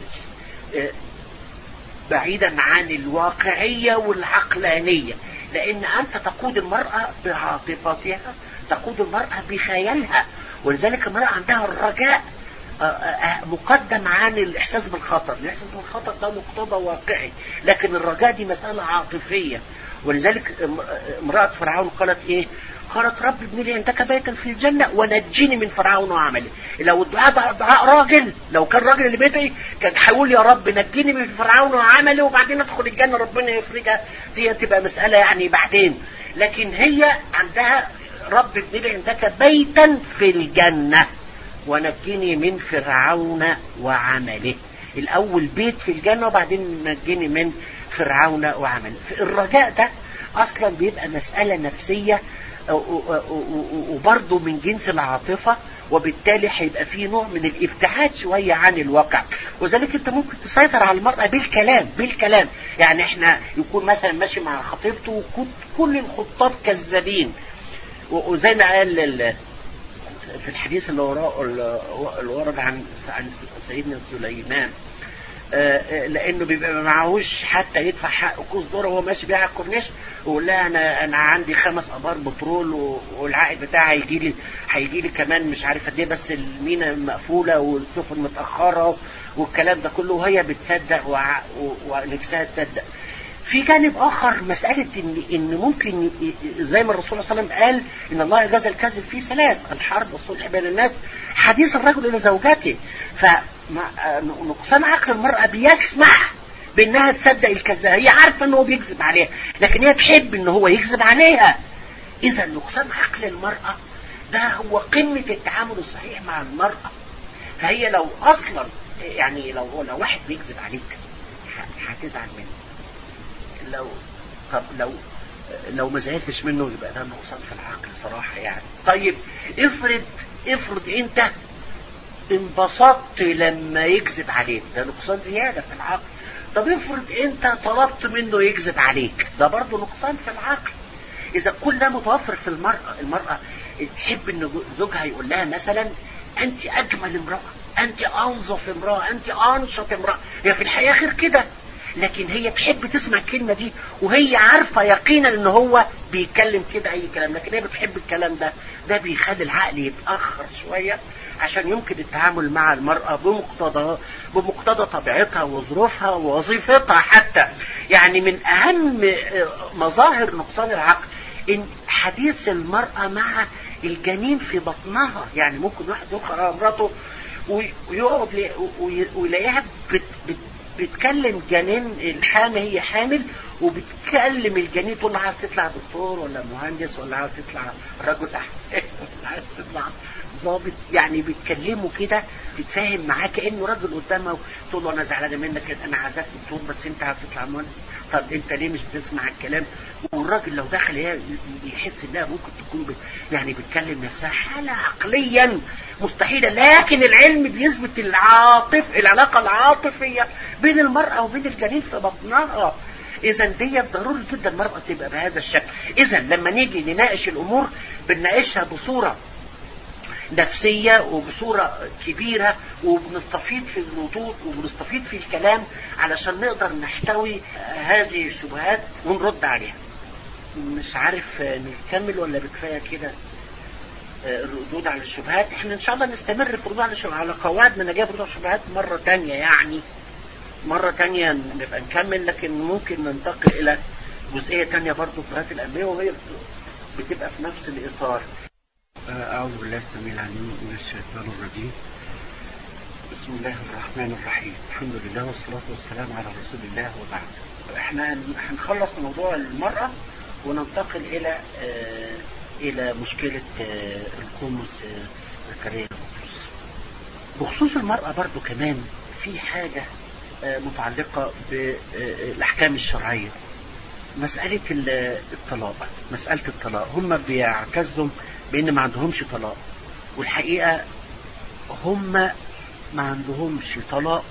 بعيدا عن الواقعية والعقلانية. لأن أنت تقود المرأة بعاطفتها، تقود المرأة بخيالها، ولذلك المرأة عندها الرجاء مقدم عن الإحساس بالخطر. الإحساس بالخطر ده مقتضى واقعي، لكن الرجاء دي مسألة عاطفية. ولذلك امرأة فرعون قالت إيه؟ قالت رب ابن لي عندك بيتا في الجنة ونجيني من فرعون وعمله. لو الدعاء دعاء راجل، لو كان راجل اللي بيدعي كان حيقول يا رب نجيني من فرعون وعمله وبعدين ادخل الجنة ربنا يفرجها، دي تبقى مسألة يعني بعدين. لكن هي عندها رب ابن لي عندك بيتا في الجنة ونجيني من فرعون وعمله. الأول بيت في الجنة وبعدين نجيني من فرعون وعمله. الرجاء ده أصلا بيبقى مسألة نفسية وبرضه من جنس العاطفة، وبالتالي هيبقى فيه نوع من الابتعاد شوية عن الواقع. وذلك انت ممكن تسيطر على المرأة بالكلام بالكلام يعني احنا يكون مثلا ماشي مع خطيبته وكل الخطاب كذابين، وزي ما قال في الحديث اللي ورد عن سيدنا سليمان، لانه بيبقى معهوش حتى يدفع حق كوز ذره وهو ماشي بيها على الكورنيش، ويقول لها انا انا عندي خمس ابار بترول والعائد بتاعها هيجي لي هيجي لي كمان مش عارف قد ايه، بس المينا مقفوله والسفن متاخره والكلام ده كله، وهي بتصدق ونفسها تصدق. في جانب اخر مساله ان ان ممكن زي ما الرسول صلى الله عليه وسلم قال ان الله يجازي الكذب في ثلاث: الحرب والصلح بين الناس، حديث الرجل الى زوجته. فنقصان عقل المرأة بيسمح بانها تصدق الكذاب، هي عارفه انه بيكذب عليها لكن هي تحب ان هو يكذب عليها. اذا نقصان عقل المرأة ده هو قمة التعامل الصحيح مع المرأة. فهي لو اصلا يعني لو لو واحد بيكذب عليك هتزعل منه، لو طب لو لو ما زعلتش منه يبقى ده نقصان في العقل صراحة يعني. طيب افرض افرض انت انبسطت لما يكذب عليك، ده نقصان زيادة في العقل. طب افرض انت طلبت منه يكذب عليك، ده برضه نقصان في العقل. اذا كل ده متوفر في المرأة، المرأة تحب ان زوجها يقول لها مثلا انت اجمل امرأة، انت انظف امرأة، انت انشط امرأة. هي في الحقيقة غير كده، لكن هي تحب تسمع الكلمة دي وهي عارفة يقينا ان هو بيتكلم كده اي كلام، لكن هي بتحب الكلام ده. ده بيخلي العقل يتأخر شوية عشان يمكن التعامل مع المرأة بمقتضى بمقتضى طبيعتها وظروفها ووظيفتها حتى. يعني من اهم مظاهر نقصان العقل ان حديث المرأة مع الجنين في بطنها. يعني ممكن واحد يدخل على مراته ويقعد ويلاقيها بت بت بتكلم جنين الحامل، هي حامل وبتكلم الجنين تقول له عايز تطلع دكتور ولا مهندس ولا عايز تطلع رجل احمال ولا عايز تطلع ضابط. يعني بيتكلموا كده تتفاهم معاه كانه راجل قدامه، تقول له انا زعلانه منك، انا عايزك دكتور بس انت عايز تطلع مهندس، طب انت ليه مش بتسمع الكلام؟ والراجل لو دخل يحس انها ممكن تكون يعني بتكلم نفسها حاله عقليا مستحيله، لكن العلم بيثبت العاطف العلاقه العاطفيه بين المراه وبين الجنين في بطنها. اذا دي ضروري جدا المراه تبقى بهذا الشكل. اذا لما نيجي نناقش الامور بنناقشها بصوره نفسية وبصورة كبيرة، وبنستفيد في الردود وبنستفيد في الكلام علشان نقدر نحتوي هذه الشبهات ونرد عليها. مش عارف نكمل ولا بكفاية كده الردود على الشبهات؟ احنا ان شاء الله نستمر في الردود على الشبهات على قواعد من نجاة ردود على الشبهات مرة تانية، يعني مرة تانية نبقى نكمل، لكن ممكن ننتقل الى جزئية تانية برضو في الشبهات الأمنية وهي بتبقى في نفس الإطار. أعوذ بالله السميع العليم من الشيطان الرجيم. بسم الله الرحمن الرحيم. الحمد لله والصلاة والسلام على رسول الله وبعد. احنا هنخلص موضوع المرأة وننتقل إلى آه إلى مشكلة آه القمص آه زكريا بطرس. بخصوص المرأة برضو كمان في حاجة آه متعلقة بالأحكام الشرعية. مسألة الطلاق مسألة الطلاق هم بيعتزوا بأن ما عندهمش طلاق، والحقيقة هم ما عندهمش طلاق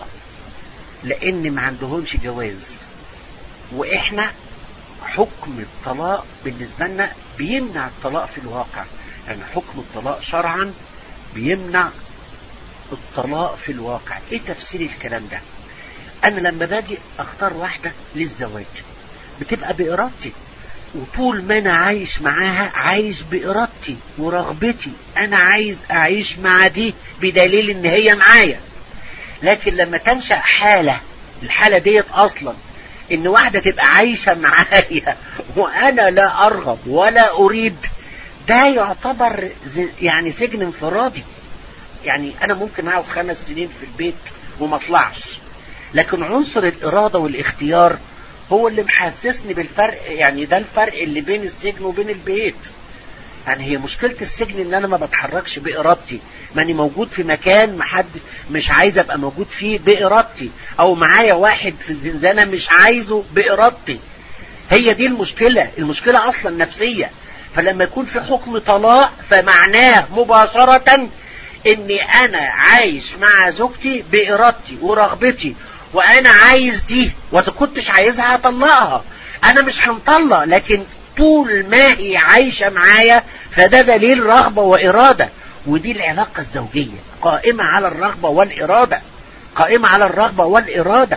لأن ما عندهمش جواز، وإحنا حكم الطلاق بالنسبة لنا بيمنع الطلاق في الواقع. يعني حكم الطلاق شرعا بيمنع الطلاق في الواقع. إيه تفسير الكلام ده؟ أنا لما باجي أختار واحدة للزواج بتبقى بإرادتي، وطول ما انا عايش معاها عايش بإرادتي ورغبتي، انا عايز اعيش مع دي بدليل ان هي معايا. لكن لما تنشأ حالة، الحالة ديت اصلا ان واحدة تبقى عايشة معايا وانا لا ارغب ولا اريد، ده يعتبر يعني سجن انفرادي. يعني انا ممكن اقعد خمس سنين في البيت وما اطلعش، لكن عنصر الارادة والاختيار هو اللي محسسني بالفرق. يعني ده الفرق اللي بين السجن وبين البيت. يعني هي مشكلة السجن ان انا ما بتحركش بإرادتي، ماني موجود في مكان محد مش عايز ابقى موجود فيه بإرادتي، او معايا واحد في الزنزانة مش عايزه بإرادتي. هي دي المشكلة. المشكلة اصلا نفسية. فلما يكون في حكم طلاق فمعناه مباشرة اني انا عايش مع زوجتي بإرادتي ورغبتي، وانا عايز دي واذا كنتش عايزها هطلقها. انا مش هنطلق، لكن طول ما هي عايشة معايا فده دليل رغبة وإرادة. ودي العلاقة الزوجية قائمة على الرغبة والإرادة، قائمة على الرغبة والإرادة.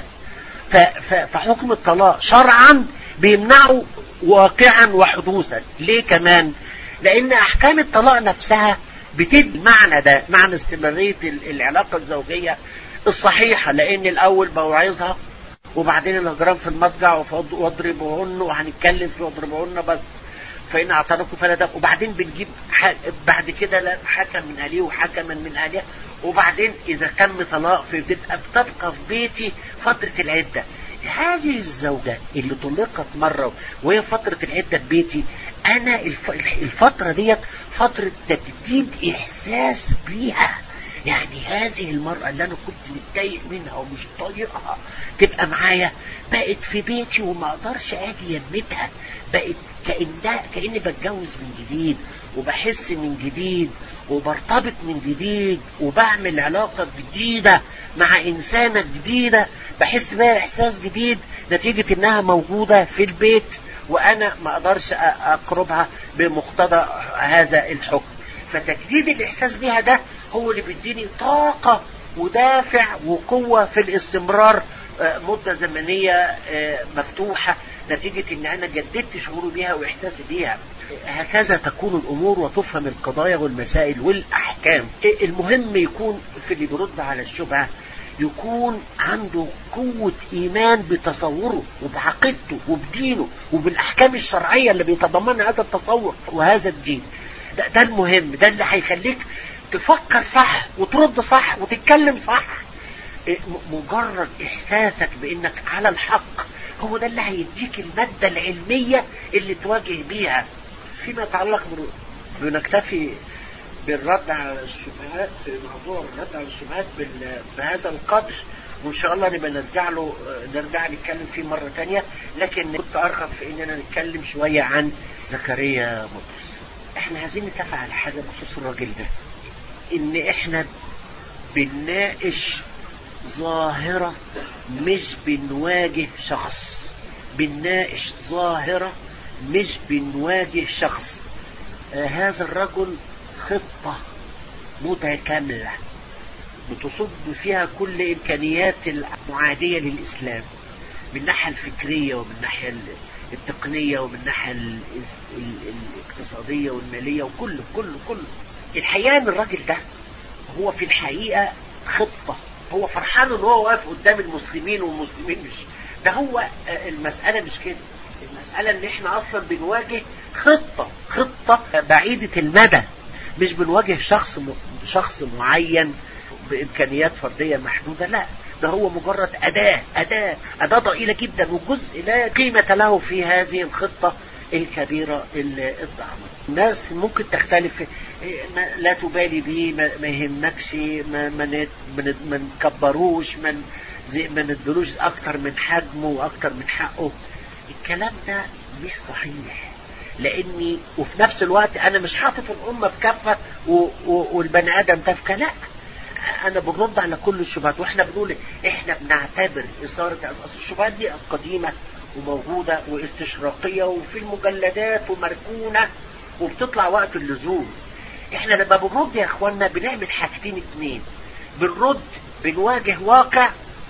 فحكم الطلاق شرعا بيمنعه واقعا وحدوثا. ليه كمان؟ لان احكام الطلاق نفسها بتدي معنى ده، معنى استمرارية العلاقة الزوجية الصحيحة. لان الاول بوعظها، وبعدين الهجران في المضجع واضربوهن، وهنتكلم في واضربوهن بس فإن اعترفوا فلا تبقوا، وبعدين بنجيب بعد كده حكم من أهليه وحكما من أهلها، وبعدين إذا تم طلاق بتبقى بتبقى في بيتي فترة العدة. هذه الزوجة اللي طلقت مرة وهي فترة العدة في بيتي، أنا الفترة ديت فترة تجديد إحساس بيها. يعني هذه المرأة اللي أنا كنت متضايق منها ومش طايقها تبقى معايا، بقت في بيتي وما أقدرش أجي يمتها، بقت كأنها كأني بتجوز من جديد، وبحس من جديد، وبرتبط من جديد، وبعمل علاقة جديدة مع إنسانة جديدة، بحس بها إحساس جديد نتيجة إنها موجودة في البيت وأنا ما أقدرش أقربها بمقتضى هذا الحكم. فتجديد الإحساس بها ده هو اللي بيديني طاقة ودافع وقوة في الاستمرار مدة زمنية مفتوحة، نتيجة ان انا جددت شعوري بيها واحساسي بيها. هكذا تكون الامور وتفهم القضايا والمسائل والاحكام. المهم يكون في اللي بيرد على الشبهة يكون عنده قوة إيمان بتصوره وبعقيدته وبدينه وبالأحكام الشرعية اللي بيتضمنها هذا التصور وهذا الدين. ده, ده المهم، ده اللي هيخليك تفكر صح وترد صح وتتكلم صح. مجرد إحساسك بأنك على الحق هو ده اللي هيديك المادة العلمية اللي تواجه بيها. فيما يتعلق بنكتفي بالرد على الشبهات، في موضوع الرد على الشبهات بهذا القدر، وإن شاء الله نبقى نرجع له نرجع نتكلم فيه مرة تانية. لكن كنت أرغب في إننا نتكلم شوية عن زكريا بطرس. إحنا عايزين نتفق على حاجة بخصوص الراجل ده، إن إحنا بنناقش ظاهرة مش بنواجه شخص، بنناقش ظاهرة مش بنواجه شخص. آه هذا الرجل خطة متكاملة بتصب فيها كل إمكانيات المعادية للإسلام، من الناحية الفكرية ومن الناحية التقنية ومن الناحية الاقتصادية والمالية وكله كله كله. الحقيقة ان الراجل ده هو في الحقيقة خطة، هو فرحان ان هو واقف قدام المسلمين والمسلمين مش ده. هو المسألة مش كده، المسألة ان احنا اصلا بنواجه خطة خطة بعيدة المدى، مش بنواجه شخص شخص معين بإمكانيات فردية محدودة. لا، ده هو مجرد أداة أداة أداة ضئيلة جدا وجزء لا قيمة له في هذه الخطة الكبيرة الضخمة. الناس ممكن تختلف، لا تبالي بيه، ما يهمكش، ما ما ما نكبروش، ما ما ندلوش أكتر من حجمه وأكتر من حقه. الكلام ده مش صحيح، لأني وفي نفس الوقت أنا مش حاطط الأمة في كفة والبني آدم تفكة. لا، أنا بنرد على كل الشبهات، وإحنا بنقول إحنا بنعتبر إثارة الشبهات دي قديمة وموجودة واستشراقية وفي المجلدات ومركونة وبتطلع وقت اللزوم. إحنا لما بنرد يا إخواننا بنعمل حاجتين اتنين، بنرد بنواجه واقع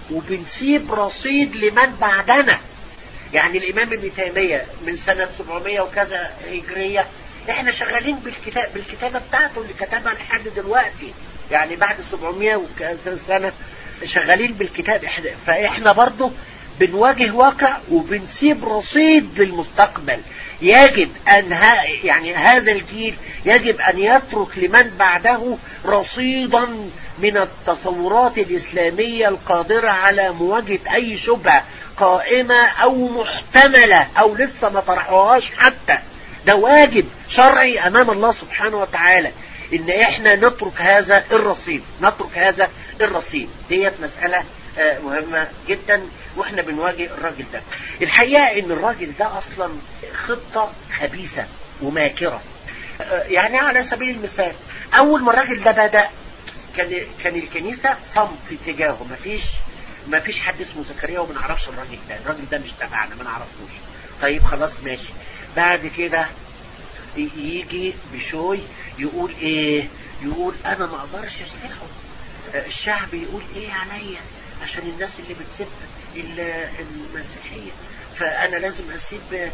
وبنسيب رصيد لمن بعدنا. يعني الإمام ابن تيمية من سنة سبعمية وكذا هجرية إحنا شغالين بالكتاب بالكتابة بتاعته اللي كتبها لحد دلوقتي، يعني بعد سبعمية وكذا سنة شغالين بالكتاب. فإحنا برضو بنواجه واقع وبنسيب رصيد للمستقبل. يجب أن ها يعني هذا الجيل يجب أن يترك لمن بعده رصيدا من التصورات الإسلامية القادرة على مواجهة أي شبهة قائمة أو محتملة أو لسه ما طرحوهاش حتى. ده واجب شرعي أمام الله سبحانه وتعالى إن إحنا نترك هذا الرصيد نترك هذا الرصيد. ديت مسألة مهمة جدا وإحنا بنواجه الراجل ده. الحقيقة إن الراجل ده أصلا خطة خبيثة وماكرة. يعني على سبيل المثال أول ما الراجل ده بدأ كان كان الكنيسة صمت تجاهه، مفيش مفيش حد اسمه زكريا وما نعرفش الراجل ده، الراجل ده مش تبعنا ما نعرفوش. طيب خلاص ماشي. بعد كده يجي بشوي يقول ايه، يقول انا ما اقدرش اسلحه، الشعب يقول ايه عليا عشان الناس اللي بتسب المسيحية، فانا لازم اسيب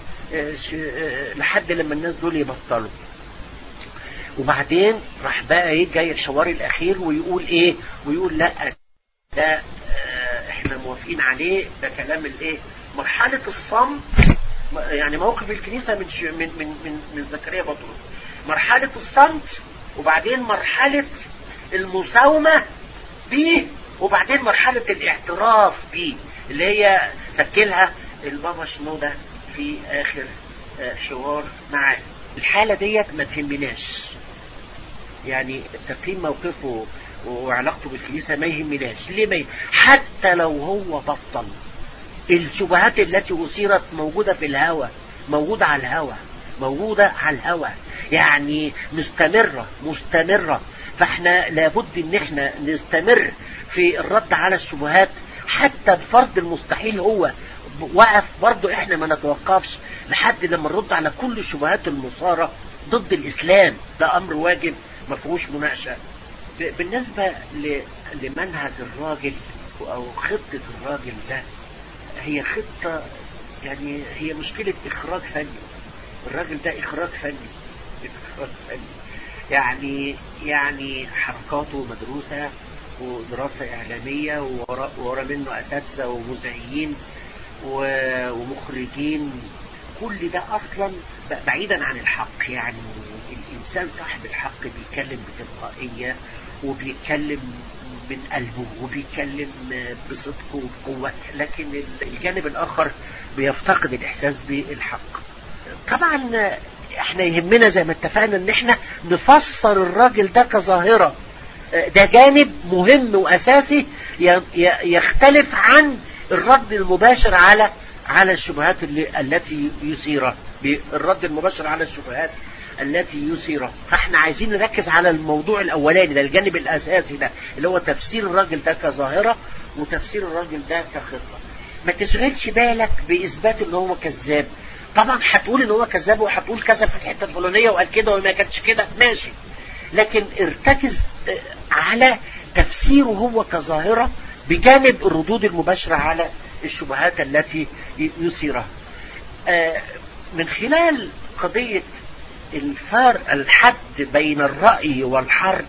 لحد لما الناس دول يبطلوا. وبعدين راح بقى ايه جاي الحوار الاخير ويقول ايه، ويقول لا ده احنا موافقين عليه، ده كلام الايه مرحلة الصمت. يعني موقف الكنيسة من من من من, من زكريا بطرس مرحلة الصمت، وبعدين مرحلة المساومة بيه، وبعدين مرحلة الاعتراف بيه اللي هي سجلها البابا شنودة في آخر حوار معاه. الحالة ديت ما تهمناش، يعني تقييم موقفه وعلاقته بالكنيسة ما يهمناش. ليه ما يهم؟ حتى لو هو بطل، الشبهات التي أثيرت موجودة في الهوى، موجودة على الهوى، موجودة على الهوى، يعني مستمرة مستمرة. فاحنا لابد ان احنا نستمر في الرد على الشبهات حتى بفرض المستحيل هو وقف، برضو احنا ما نتوقفش لحد لما نرد على كل الشبهات المثارة ضد الإسلام. ده أمر واجب ما فيهوش مناقشة. بالنسبة لمنهج الراجل أو خطة الراجل ده، هي خطة يعني هي مشكلة إخراج فني. الراجل ده إخراج فني إخراج فني يعني يعني حركاته مدروسة ودراسة إعلامية وورا, وورا منه أساتذة ومذيعين ومخرجين. كل ده أصلا بعيدا عن الحق. يعني الإنسان صاحب الحق بيتكلم بتلقائية وبيتكلم من قلبه وبيتكلم بصدق وبقوة، لكن الجانب الآخر بيفتقد الإحساس بالحق. طبعا احنا يهمنا زي ما اتفقنا ان احنا نفسر الراجل ده كظاهرة. ده جانب مهم وأساسي يختلف عن الرد المباشر على على الشبهات اللي التي يثيرها. الرد المباشر على الشبهات التي يثيرها. فاحنا عايزين نركز على الموضوع الأولاني ده، الجانب الأساسي ده اللي هو تفسير الراجل ده كظاهرة وتفسير الراجل ده كخطة. ما تشغلش بالك بإثبات ان هو كذاب. طبعا هتقول ان هو كذاب وهتقول كذا في الحته الفلانيه وقال كده وما كانتش كده، ماشي، لكن ارتكز على تفسيره هو كظاهرة بجانب الردود المباشرة على الشبهات التي يثيرها. من خلال قضية الفرق الحد بين الرأي والحرب،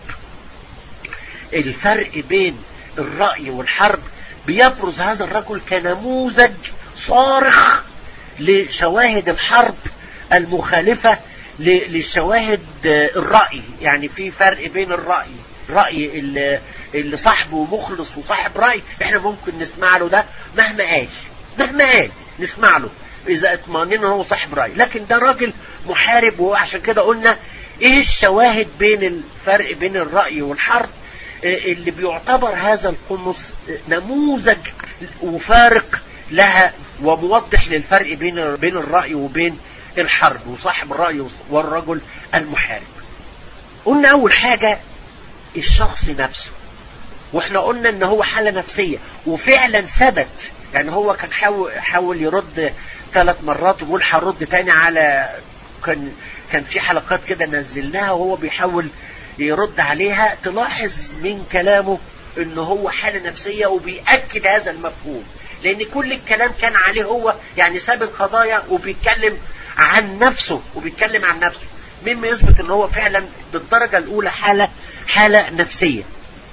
الفرق بين الرأي والحرب بيبرز هذا الرجل كنموذج صارخ لشواهد الحرب المخالفة للشواهد الرأي. يعني في فرق بين الرأي رأي اللي, اللي صاحبه مخلص وصاحب رأي احنا ممكن نسمع له ده مهما قال مهما قال نسمع له اذا اطمئننا هو صاحب رأي، لكن ده راجل محارب. وعشان كده قلنا ايه الشواهد بين الفرق بين الرأي والحرب اللي بيعتبر هذا القنص نموذج وفارق لها وموضح للفرق بين بين الرأي وبين الحرب وصاحب الرأي والرجل المحارب. قلنا اول حاجة الشخص نفسه، واحنا قلنا ان هو حالة نفسية وفعلا ثبت. يعني هو كان حاول, حاول يرد ثلاث مرات ويقول هرد تاني على كان كان في حلقات كده نزلناها وهو بيحاول يرد عليها. تلاحظ من كلامه ان هو حالة نفسية وبيأكد هذا المفهوم، لان كل الكلام كان عليه هو. يعني ساب القضايا وبيتكلم عن نفسه وبيتكلم عن نفسه، مما يثبت ان هو فعلا بالدرجة الاولى حالة حالة نفسية.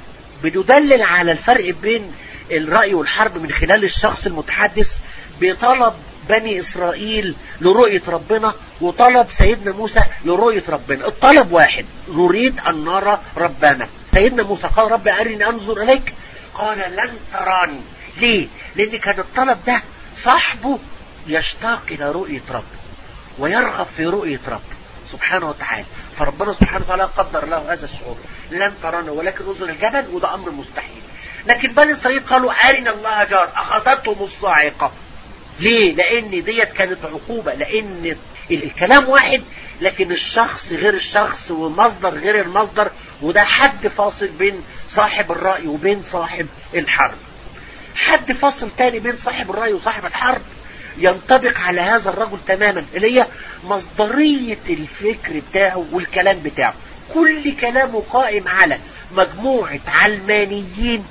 بيدلل على الفرق بين الرأي والحرب من خلال الشخص المتحدث بطلب بني إسرائيل لرؤية ربنا وطلب سيدنا موسى لرؤية ربنا. الطلب واحد، نريد أن نرى ربنا. سيدنا موسى قال رب أرني أنظر إليك، قال لن تراني. ليه؟ لأن كان الطلب ده صاحبه يشتاق إلى رؤية رب ويرغب في رؤية رب سبحانه وتعالى، فربنا سبحانه وتعالى قدر له هذا الشعور، لن ترانا ولكن انظر الجبل، وده أمر مستحيل. لكن بني إسرائيل قالوا أرنا الله جار، أخذتهم الصاعقة. ليه؟ لأن ديت كانت عقوبة، لأن الكلام واحد لكن الشخص غير الشخص والمصدر غير المصدر، وده حد فاصل بين صاحب الرأي وبين صاحب الحرب. حد فاصل تاني بين صاحب الرأي وصاحب الحرب ينطبق على هذا الرجل تماما، اللي هي مصدرية الفكر بتاعه والكلام بتاعه. كل كلامه قائم على مجموعة علمانيين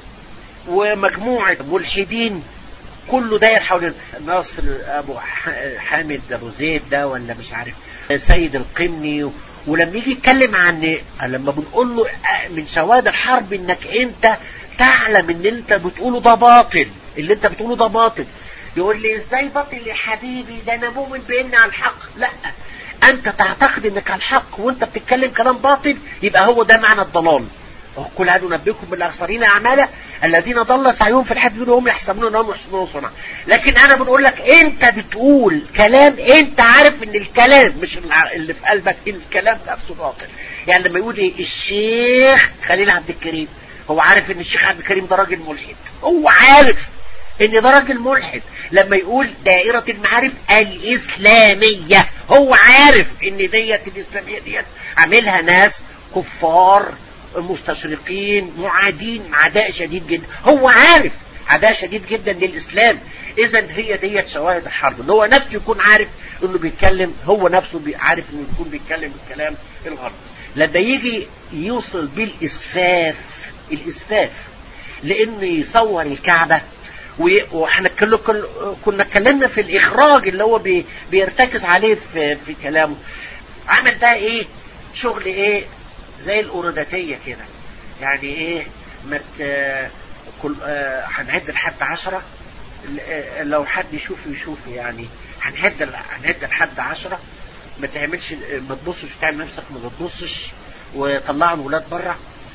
ومجموعة ملحدين، كله داير حول ناصر ابو حامد ابو زيد ده ولا مش عارف سيد القمني. ولما يجي يتكلم عن لما بنقول له من شواهد الحرب انك انت تعلم ان انت بتقوله ده باطل، اللي انت بتقوله ده باطل، يقول لي ازاي باطل يا حبيبي؟ ده انا مؤمن بان على الحق. لا، انت تعتقد انك على الحق وانت بتتكلم كلام باطل، يبقى هو ده معنى الضلال. قل هل ننبئكم بالاخسرين اعمالا الذين ضل سعيهم في الحياه الدنيا وهم يحسبون انهم يحسنون صنعا. لكن انا بنقول لك انت بتقول كلام انت عارف ان الكلام مش اللي في قلبك، الكلام نفسه باطل. يعني لما يقول ايه الشيخ خليل عبد الكريم، هو عارف ان الشيخ عبد الكريم ده راجل ملحد، هو عارف ان ده راجل ملحد. لما يقول دائرة المعارف الاسلامية، هو عارف ان ديت الاسلامية ديت عاملها ناس كفار مستشرقين معادين عداء شديد جدا، هو عارف عداء شديد جدا للإسلام. إذن هي ديت شواهد الحرب، اللي هو نفسه يكون عارف انه بيتكلم، هو نفسه عارف انه يكون بيتكلم بالكلام الغلط. لما يجي يوصل بالإسفاف، الإسفاف لأنه يصور الكعبة، واحنا كنا اتكلمنا في الإخراج اللي هو بي بيرتكز عليه في, في كلامه. عمل ده ايه؟ شغل ايه؟ زي الأوروداتية كده. يعني ايه؟ ما كل هنعد لحد عشرة، لو حد يشوف يشوف يعني هنعد هنعد لحد عشرة، ما تعملش ما تبصش تعمل نفسك ما تبصش وطلعوا الولاد بره.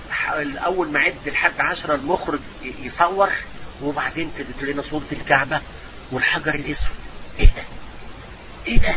اول ما عد لحد عشرة المخرج يصور، وبعدين تلاقينا صورة الكعبة والحجر الاسود. ايه ده ايه ده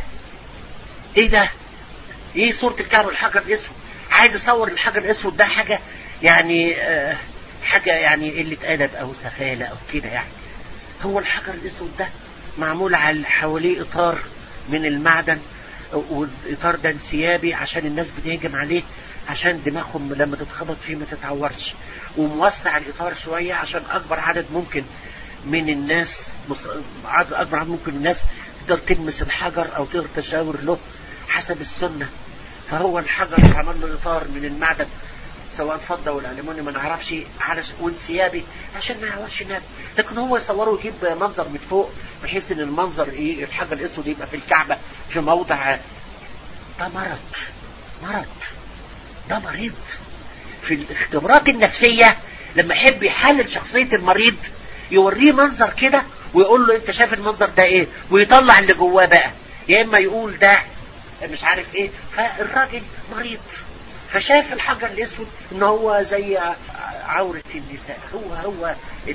ايه ده ايه صورة الكعبة والحجر الاسود؟ عايز اصور الحجر الاسود ده حاجة يعني آه حاجة يعني قلة ادب او سفالة او كده يعني. هو الحجر الاسود ده معمول على حواليه اطار من المعدن، والاطار ده انسيابي عشان الناس بتهجم عليه عشان دماغهم لما تتخبط فيه ما تتعورش، وموسع الاطار شوية عشان اكبر عدد ممكن من الناس اكبر عدد ممكن من الناس تقدر تلمس الحجر او تقدر تشاور له حسب السنة. فهو الحجر عمل له اطار من المعدن سواء فضة ولا ألموني ما نعرفش على وانسيابي عشان ما يعورش الناس. لكن هو يصوره ويجيب منظر من فوق بحيث ان المنظر ايه الحجر الاسود يبقى في الكعبة في موضع. ده مرض مرض ده مريض. في الاختبارات النفسية لما يحب يحلل شخصية المريض يوريه منظر كده ويقول له انت شايف المنظر ده ايه، ويطلع اللي جواه بقى، يا اما يقول ده مش عارف ايه. فالراجل مريض فشاف الحجر الاسود ان هو زي عورة النساء. هو هو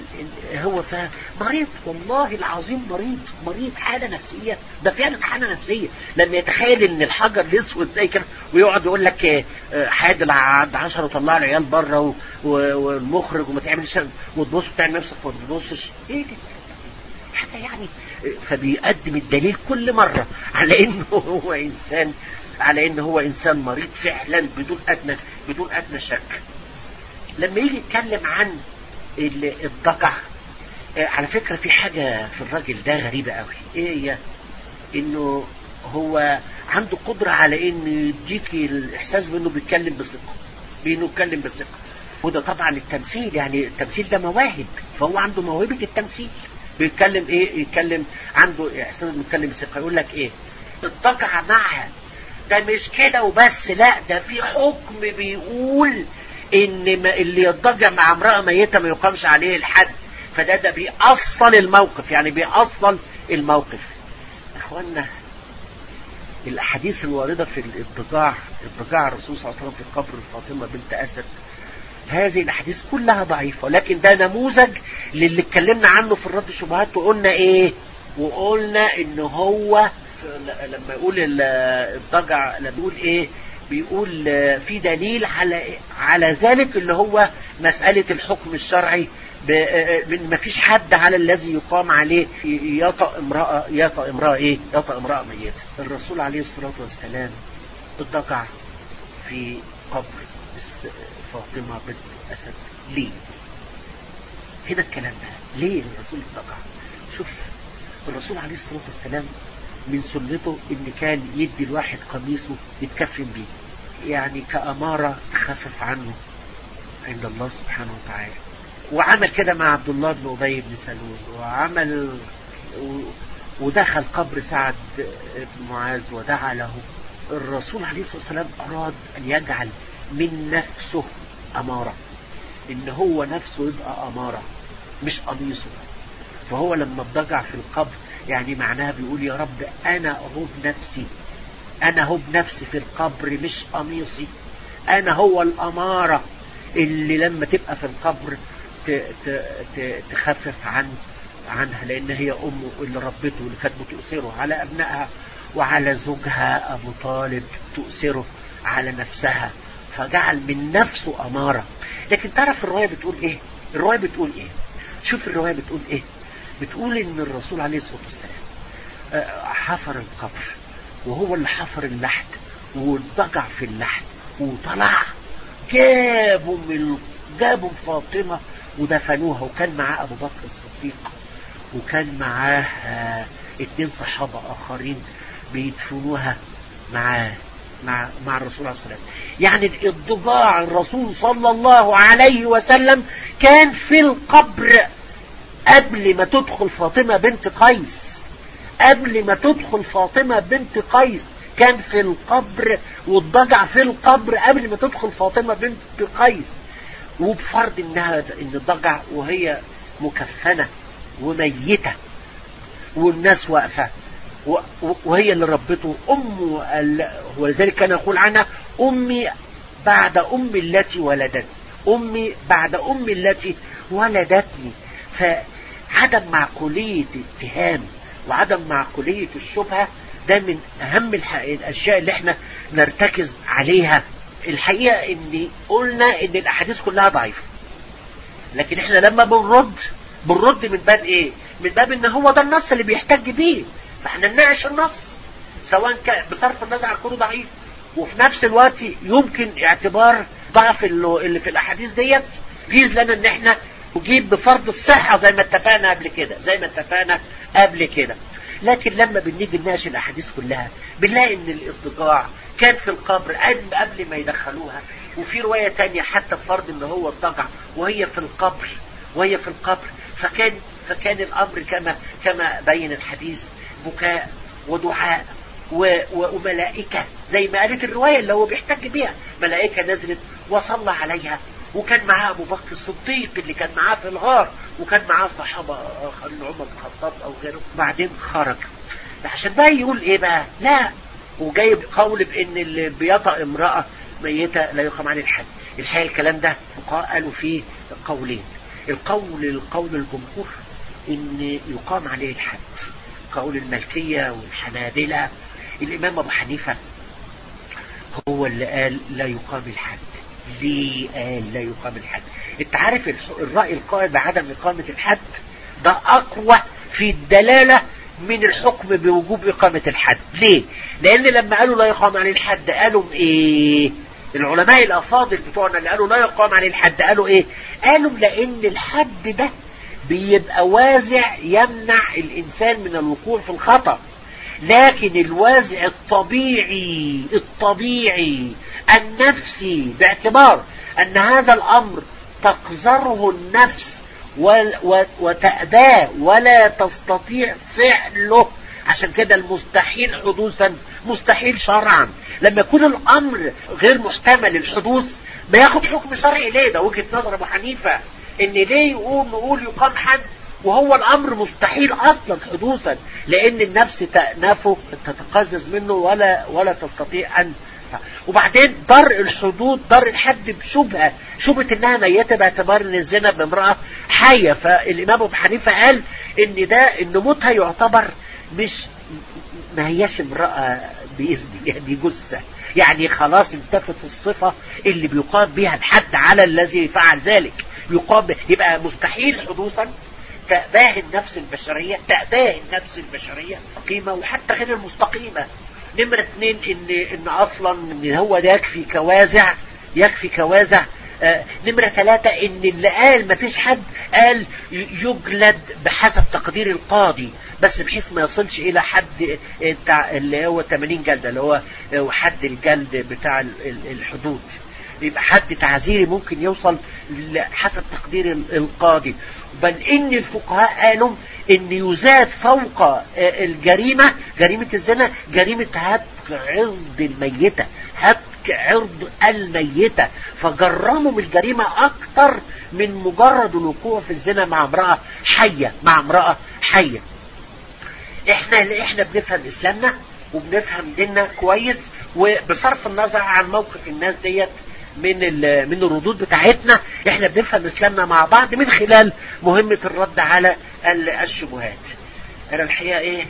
هو مريض والله العظيم، مريض مريض حالة نفسية. ده فعلا حالة نفسية لما يتخيل ان الحجر الاسود زي كده ويقعد يقول لك حادل عند عشرة وطلع العيال بره والمخرج وما تعملش وتبص تعمل نفسك وما تبصش. ايه ده حاجة يعني. فبيقدم الدليل كل مرة على انه هو انسان على انه هو انسان مريض فعلا بدون ادنى بدون ادنى شك. لما يجي يتكلم عن الضجع، على فكرة في حاجة في الراجل ده غريبة قوي. ايه هي؟ انه هو عنده قدرة على انه يديك الاحساس بانه بيتكلم بثقة، بانه يتكلم بثقة. وده طبعا التمثيل، يعني التمثيل ده مواهب، فهو عنده موهبة التمثيل. بيتكلم ايه؟ يتكلم عنده احساس انه بيتكلم بثقة. يقول لك ايه؟ الضجع معها ده مش كده وبس، لا ده في حكم بيقول ان اللي يضجع مع امرأة ميتة ما يقامش عليه الحد. فده ده بيأصل الموقف، يعني بيأصل الموقف. اخوانا الاحاديث الواردة في الضجاع الضجاع الرسول صلى الله عليه وسلم في قبر فاطمة بنت اسد، هذه الاحاديث كلها ضعيفة، لكن ده نموذج للي اتكلمنا عنه في الرد الشبهات. وقلنا ايه؟ وقلنا ان هو لما يقول الضجع لما يقول ايه؟ بيقول في دليل على على ذلك اللي هو مسألة الحكم الشرعي، ما فيش حد على الذي يقام عليه يطأ امرأة يطأ امرأة ايه يطأ امرأة ميتة. الرسول عليه الصلاة والسلام الضجع في قبر فاطمة بنت أسد. ليه هنا الكلام ده؟ ليه الرسول الضجع؟ شوف الرسول عليه الصلاة والسلام من سنته ان كان يدي الواحد قميصه يتكفن بيه، يعني كأمارة تخفف عنه عند الله سبحانه وتعالى. وعمل كده مع عبد الله بن أبي بن سلول، وعمل ودخل قبر سعد بن معاذ ودعا له. الرسول عليه الصلاة والسلام أراد أن يجعل من نفسه أمارة، إن هو نفسه يبقى أمارة مش قميصه. فهو لما اتضجع في القبر يعني معناها بيقول يا رب أنا هو بنفسي، أنا هو بنفسي في القبر مش قميصي، أنا هو الأمارة اللي لما تبقى في القبر تخفف عن عنها، لأن هي أمه اللي ربته اللي كانت بتؤثره على أبنائها، وعلى زوجها أبو طالب تؤثره على نفسها، فجعل من نفسه أمارة. لكن تعرف الرواية بتقول إيه؟ الرواية بتقول إيه؟ شوف الرواية بتقول إيه؟ بتقول إن الرسول عليه الصلاة والسلام حفر القبر، وهو اللي حفر اللحد وضجع في اللحد، وطلع جابوا من جابوا فاطمة ودفنوها، وكان معاه أبو بكر الصديق، وكان معاه اتنين صحابة آخرين بيدفنوها معاه مع مع الرسول عليه الصلاة والسلام. يعني الضجاع الرسول صلى الله عليه وسلم كان في القبر قبل ما تدخل فاطمة بنت قيس، قبل ما تدخل فاطمة بنت قيس كان في القبر، والضجع في القبر قبل ما تدخل فاطمة بنت قيس. وبفرض انها ان الضجع وهي مكفنة وميتة والناس واقفة وهي اللي ربته أم، ولذلك كان يقول عنها أمي بعد أمي التي ولدتني، أمي بعد أمي التي ولدتني. فعدم معقولية الاتهام وعدم معقولية الشبهة ده من أهم الأشياء اللي احنا نرتكز عليها. الحقيقة ان قلنا ان الأحاديث كلها ضعيفة، لكن احنا لما بنرد بنرد من باب ايه؟ من باب ان هو ده النص اللي بيحتج بيه، فاحنا نناقش النص سواء كان بصرف النظر عن كونه ضعيف، وفي نفس الوقت يمكن اعتبار ضعف اللي في الاحاديث ديت جيز لنا ان احنا نجيب بفرض الصحة زي ما اتفقنا قبل كده زي ما اتفقنا قبل كده. لكن لما بنيجي نناقش الاحاديث كلها بنلاقي ان الاضطجاع كان في القبر قبل ما يدخلوها، وفي رواية تانية حتى فرض ان هو اضطجع وهي في القبر وهي في القبر فكان فكان الامر كما كما بين الحديث بكاء ودعاء وملائكة زي ما قالت الرواية اللي هو بيحتج بيها، ملائكة نزلت وصلى عليها، وكان معاه ابو بكر الصديق اللي كان معاه في الغار، وكان معاه صحابة اخرين عمر بن الخطاب او غيره. بعدين خرج عشان بقى يقول ايه بقى؟ لا، وجايب قول بان اللي بيطأ امرأة ميتة لا يقام عليه الحد. الحقيقة الكلام ده قالوا فيه قولين، القول القول الجمهور ان يقام عليه الحد، قول المالكية والحنابلة. الامام ابو حنيفة هو اللي قال لا يقام الحد. ليه قال لا يقام الحد؟ انت عارف الرأي القائل بعدم اقامة الحد ده اقوى في الدلالة من الحكم بوجوب اقامة الحد. ليه؟ لان لما قالوا لا يقام عليه الحد قالوا ايه؟ العلماء الافاضل بتوعنا اللي قالوا لا يقام عليه الحد قالوا ايه؟ قالوا لان الحد ده بيبقى وازع يمنع الانسان من الوقوع في الخطأ، لكن الوازع الطبيعي الطبيعي النفسي باعتبار ان هذا الامر تقذره النفس وتأباه ولا تستطيع فعله، عشان كده المستحيل حدوثا مستحيل شرعا. لما يكون الامر غير محتمل الحدوث ما ياخد حكم شرعي. ليه؟ ده وجهة نظر ابو حنيفة ان ليه يقول نقول يقام حد وهو الامر مستحيل اصلا حدوثا، لان النفس تأنفه تتقزز منه ولا ولا تستطيع ان. وبعدين درء الحدود درء الحد بشبهة شبهة انها ميتة باعتبار ان الزنا بامرأة حية. فالامام ابو حنيفة قال ان ده ان موتها يعتبر مش ما هياش امرأة بإذن يعني جثة، يعني خلاص انتفت الصفة اللي بيقام بها الحد على الذي فعل ذلك، يقام يبقى مستحيل حدوثا تأباه النفس البشرية تأباه النفس البشرية قيمة وحتى غير المستقيمة. نمرة اتنين ان ان اصلا ان هو ده يكفي كوازع يكفي كوازع. آه نمرة ثلاثة ان اللي قال ما فيش حد قال يجلد بحسب تقدير القاضي بس بحيث ما يصلش الى حد بتاع اللي هو ثمانين جلدة اللي هو حد الجلد بتاع الحدود، يبقى حد تعزيري ممكن يوصل حسب تقدير القاضي. بل ان الفقهاء قالوا ان يزاد فوق الجريمة جريمة الزنا جريمة هتك عرض الميتة هتك عرض الميتة، فجرموا بالجريمة اكتر من مجرد الوقوع في الزنا مع امرأة حية مع امرأة حية. احنا احنا بنفهم اسلامنا وبنفهم ديننا كويس، وبصرف النظر عن موقف الناس ديت من من الردود بتاعتنا احنا بنفهم اسلامنا مع بعض من خلال مهمة الرد على الشبهات. انا الحقيقة ايه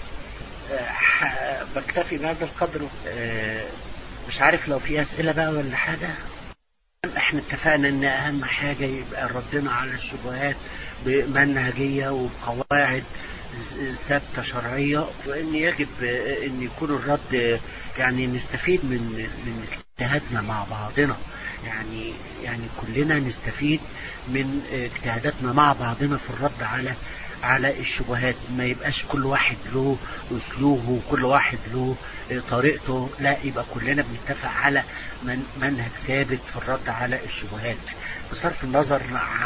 اه بكتفي بهذا القدر. اه مش عارف لو في اسئلة بقى ولا حاجة. احنا اتفقنا ان اهم حاجة يبقى ردنا على الشبهات بمنهجية وبقواعد ثابتة شرعية، وان يجب ان يكون الرد يعني نستفيد من من اجتهادنا مع بعضنا، يعني يعني كلنا نستفيد من اجتهاداتنا مع بعضنا في الرد على على الشبهات. ما يبقاش كل واحد له اسلوبه وكل واحد له طريقته، لا يبقى كلنا بنتفق على من منهج ثابت في الرد على الشبهات بصرف النظر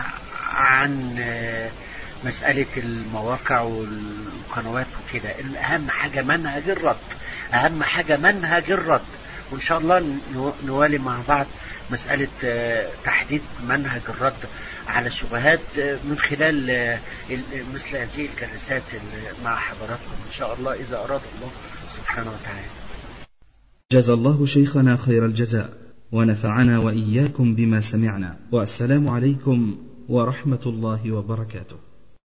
عن مسألة المواقع والقنوات وكده. اهم حاجة منهج الرد اهم حاجة منهج الرد وان شاء الله نوالي مع بعض مسألة تحديد منهج الرد على الشبهات من خلال مثل هذه الجلسات مع حضراتكم إن شاء الله إذا أراد الله سبحانه وتعالى. جزا الله شيخنا خير الجزاء ونفعنا وإياكم بما سمعنا، والسلام عليكم ورحمة الله وبركاته.